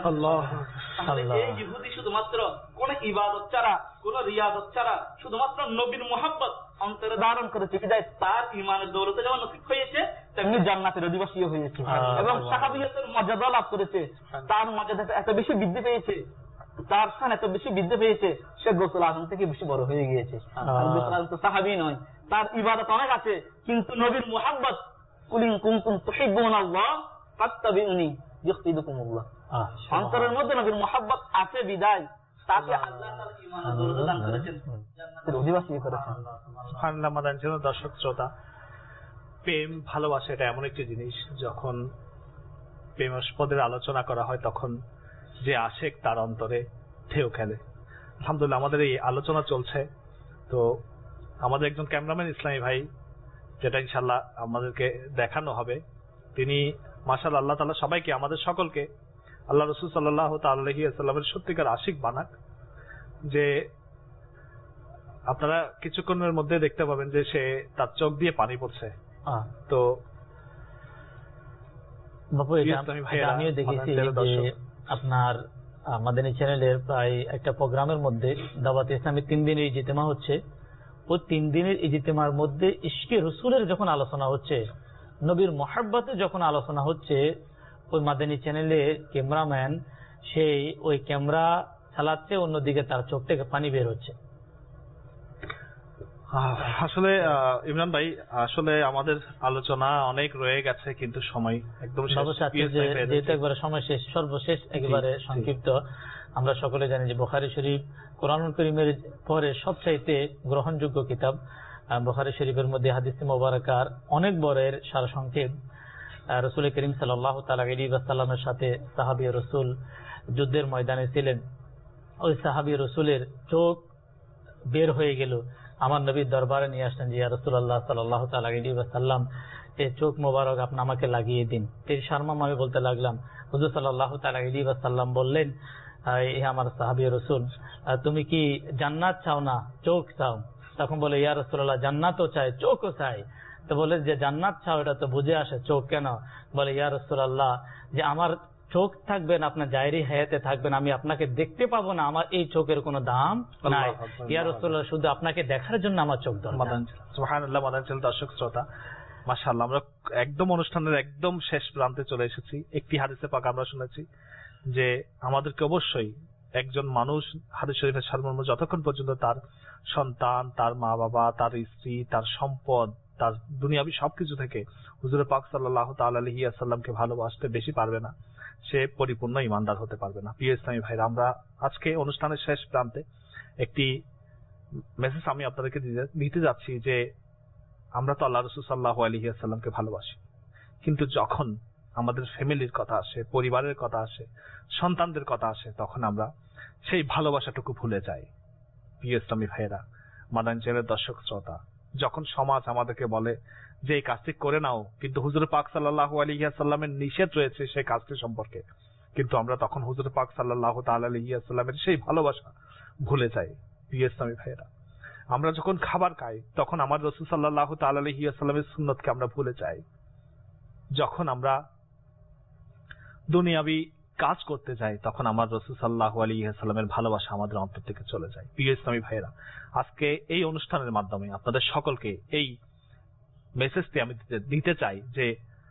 এই ইহুদি শুধুমাত্র কোন ইবাদত ছাড়া কোন রিয়াদত ছাড়া শুধুমাত্র নবীর মুহাব্বত অন্তরে ধারণ করেছে, বিদায় তার ঈমানের দৌলতে যেমন নসিব হয়েছে তেমনি জান্নাতের অধিবাসী হয়েছে এবং সাহাবিয়তের মর্যাদা লাভ করেছে। তার মর্যাদা এত বেশি বৃদ্ধি পেয়েছে, তার স্থান এত বেশি বৃদ্ধি পেয়েছে, সে গোসল আজম থেকে বেশি বড় হয়ে গিয়েছে। গোসল আজম তো সাহাবী নয়, তার ইবাদত অনেক আছে, কিন্তু নবীর মুহাব্বত কুল ইন কুনতুম তুহিব্বুনাল্লাহ ফাত্তাবিউনি ইউহিব্বুকুমুল্লাহ। অন্তরের মধ্যে নবীর মুহাব্বত আছে বিদায় তাকে আল্লাহ তাআলা ঈমানের দৌলত দান করেছেন, জান্নাতের অধিবাসী করেছেন। সুবহানাল্লাহ। মাদানী চ্যানেল দর্শক শ্রোতা, প্রেম ভালোবাসা এটা এমন একটি জিনিস যখন প্রেমাস্পদের আলোচনা করা হয় তখন যে আশেক তার অন্তরে ঢেউ খেলে। আলহামদুলিল্লাহ আমাদের এই আলোচনা চলছে, তো আমাদের একজন ক্যামেরাম্যান ইসলামী ভাই যেটা ইনশাআল্লাহ আমাদেরকে দেখানো হবে, তিনি মাশাআল্লাহ আল্লাহ তাআলা সবাইকে আমাদের সকলকে আল্লাহ রাসূল সাল্লাল্লাহু তাআলা আলাইহি ওয়াসাল্লামের সত্যিকার আশিক বানাক। যে আপনারা কিছুক্ষণের মধ্যে দেখতে পাবেন যে সে তার চোখ দিয়ে পানি পড়ছে। তো বাপু আমিও দেখেছি যে আপনার মাদানী চ্যানেলের প্রায় একটা প্রোগ্রামের মধ্যে দাওয়াত ইসলামী 3 দিনের ইজতিমা হচ্ছে, ওই 3 দিনের ইজতিমার মধ্যে ইশকে রসুলের যখন আলোচনা হচ্ছে, নবীর মুহাব্বতে যখন আলোচনা হচ্ছে, ওই মাদানী চ্যানেলের ক্যামেরাম্যান সেই ওই ক্যামেরা চালাচ্ছে, অন্যদিকে তার চোখ থেকে পানি বের হচ্ছে। আসলে ইমরান ভাই, আসলে আমাদের আলোচনা অনেক রয়ে গেছে, কিন্তু সময় একদম যেহেতু একবারে সময় শেষ, সর্বশেষ একেবারে সংক্ষিপ্ত, আমরা সকলে জানি যে বুখারী শরীফ কোরআনুল কারীমের পরে সবচাইতে গ্রহণযোগ্য কিতাব। বুখারী শরীফের মধ্যে হাদিসে মুবারাকার অনেক বড়ের সারসংক্ষেপ। রাসূল করিম সাল্লাল্লাহু তাআলা আলাইহি ওয়াসাল্লামের সাথে সাহাবী রাসূল যুদ্ধের ময়দানে ছিলেন। ওই সাহাবী রাসূলের চোখ বের হয়ে গেল, আমার নবীর দরবারে নিয়ে আসলেন যে ইয়া রাসূলুল্লাহ সাল্লাল্লাহু তাআলা আলাইহি ওয়াসাল্লাম, এই চোখ মোবারক আপনি আমাকে লাগিয়ে দিন। এর সারমর্ম আমি বলতে লাগলাম। হুজুর সাল্লাল্লাহু তাআলা আলাইহি ওয়াসাল্লাম বললেন, হে আমার সাহাবী রাসূল, তুমি কি জান্নাত চাও না চোখ চাও? তখন বলে, ইয়া রাসূলুল্লাহ, জান্নাতও চাই চোখও চাই। তো বলে, যে জান্নাত চাও এটা তো বুঝে আসে, চোখ কেন? বলে, ইয়া রাসূলুল্লাহ, যে আমার চোখ থাকবেন, আপনার জাহেরি হায়াতে থাকবেন, আমি আপনাকে দেখতে পাবো না, আমার এই চোখের কোনো দাম নাই। ইয়া রাসূলুল্লাহ, শুধু আপনাকে দেখার জন্য আমার চোখ দরকার। সুবহানাল্লাহ। মাদানচেল দর্শক শ্রোতা, মাশাআল্লাহ, আমরা একদম অনুষ্ঠানের একদম শেষ প্রান্তে চলে এসেছি। একটি হাদিসে পাক আমরা শুনেছি যে আমাদেরকে অবশ্যই একজন মানুষ হাদিস শরীফের সারমর্ম যতক্ষণ পর্যন্ত তার সন্তান, তার মা বাবা, তার স্ত্রী, তার সম্পদ, তার দুনিয়াবি সবকিছু থেকে হুজুর পাক সাল্লাল্লাহু তাআলা আলাইহি ওয়াসাল্লামকে ভালোবাসতে বেশি পারবে না, সে পরিপূর্ণ ইমানদার হতে পারবে না। প্রিয় ইসলামী ভাইরা, আমরা আজকে অনুষ্ঠানের শেষ প্রান্তে একটি মেসেজ আমি আপনাদেরকে দিতে যাচ্ছি যে আমরা তো আল্লাহ রাসূল সাল্লাল্লাহু আলাইহি ওয়াসাল্লামকে ভালোবাসি, কিন্তু যখন আমাদের ফ্যামিলির কথা আসে, পরিবারের কথা আসে, সন্তানদের কথা আসে, তখন আমরা সেই ভালোবাসাটুকু ভুলে যাই। প্রিয় ইসলামী ভাইরা, মাদানচেলের দর্শক শ্রোতা, যখন সমাজ আমাদেরকে বলে যে এই কাজটি করে নাও, কিন্তু হুজুর পাক সাল্লাল্লাহু আলাইহি ওয়াসাল্লামের নিষেধ রয়েছে সেই কাজটি সম্পর্কে, কিন্তু আমরা তখন হুজুর পাক সাল্লাল্লাহু তাআলা আলাইহি ওয়াসাল্লামের সেই ভালোবাসা ভুলে যাই। প্রিয় ইসলামী ভাইরা, আমরা যখন খাবার খাই তখন আমার রাসূল সাল্লাল্লাহু তাআলা আলাইহি ওয়াসাল্লামের সুন্নতকে আমরা ভুলে যাই। যখন আমরা দুনিয়াবি কাজ করতে যাই তখন আমার রাসূল সাল্লাল্লাহু আলাইহি ওয়াসাল্লামের ভালোবাসা আমাদের অন্তর থেকে চলে যায়। প্রিয় ইসলামী ভাইরা, আজকে এই অনুষ্ঠানের মাধ্যমে আপনাদের সকলকে এই মেসেজটি আমি দিতে চাই যে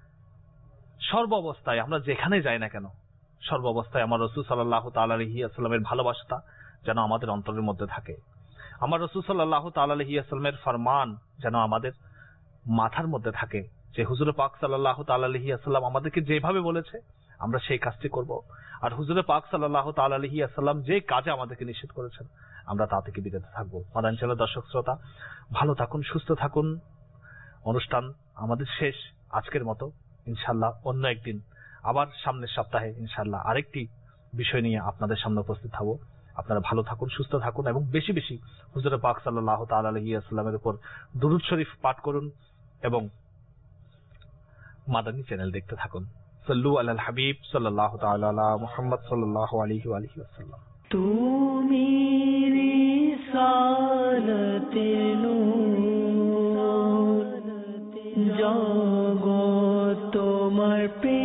সর্ব অবস্থায় আমরা যেখানে যাই না কেন, সর্ব অবস্থায় আমার রাসূল সাল্লাল্লাহু তাআলা আলাইহি ওয়াসাল্লামের ভালোবাসাটা যেন আমাদের অন্তরের মধ্যে থাকে। আমার রাসূল সাল্লাল্লাহু তাআলা আলাইহি ওয়াসাল্লামের ফরমান যেন আমাদের মাথার মধ্যে থাকে, যে হুজুর পাক সাল্লাল্লাহু তাআলা আলাইহি ওয়াসাল্লাম আমাদেরকে যেভাবে বলেছে আমরা সেই কাজটি করব, আর হুজুর পাক সাল্লাল্লাহু তাআলা আলাইহি ওয়াসাল্লাম যে কাজে আমাদেরকে নিষেধ করেছেন আমরা তা থেকে বিরত থাকবো। মাদানচেলের দর্শক শ্রোতা, ভালো থাকুন, সুস্থ থাকুন। অনুষ্ঠান আমাদের শেষ আজকের মতো। ইনশাআল্লাহ অন্য একদিন আবার সামনের সপ্তাহে ইনশাআল্লাহ আরেকটি বিষয় নিয়ে আপনাদের সামনে উপস্থিত হব। আপনারা ভালো থাকুন, সুস্থ থাকুন এবং বেশি বেশি হুজুর পাক সাল্লাল্লাহু তাআলা আলাইহি ওয়াসাল্লামের উপর দুরূদ শরীফ পাঠ করুন এবং মাদানী চ্যানেল দেখতে থাকুন। সাল্লু আলাল হাবিব সাল্লাল্লাহু তাআলা আলা মুহাম্মদ সাল্লাল্লাহু আলাইহি ওয়া আলিহি ওয়াসাল্লাম। তুমি রিসালতে নূর, জগৎ তোমার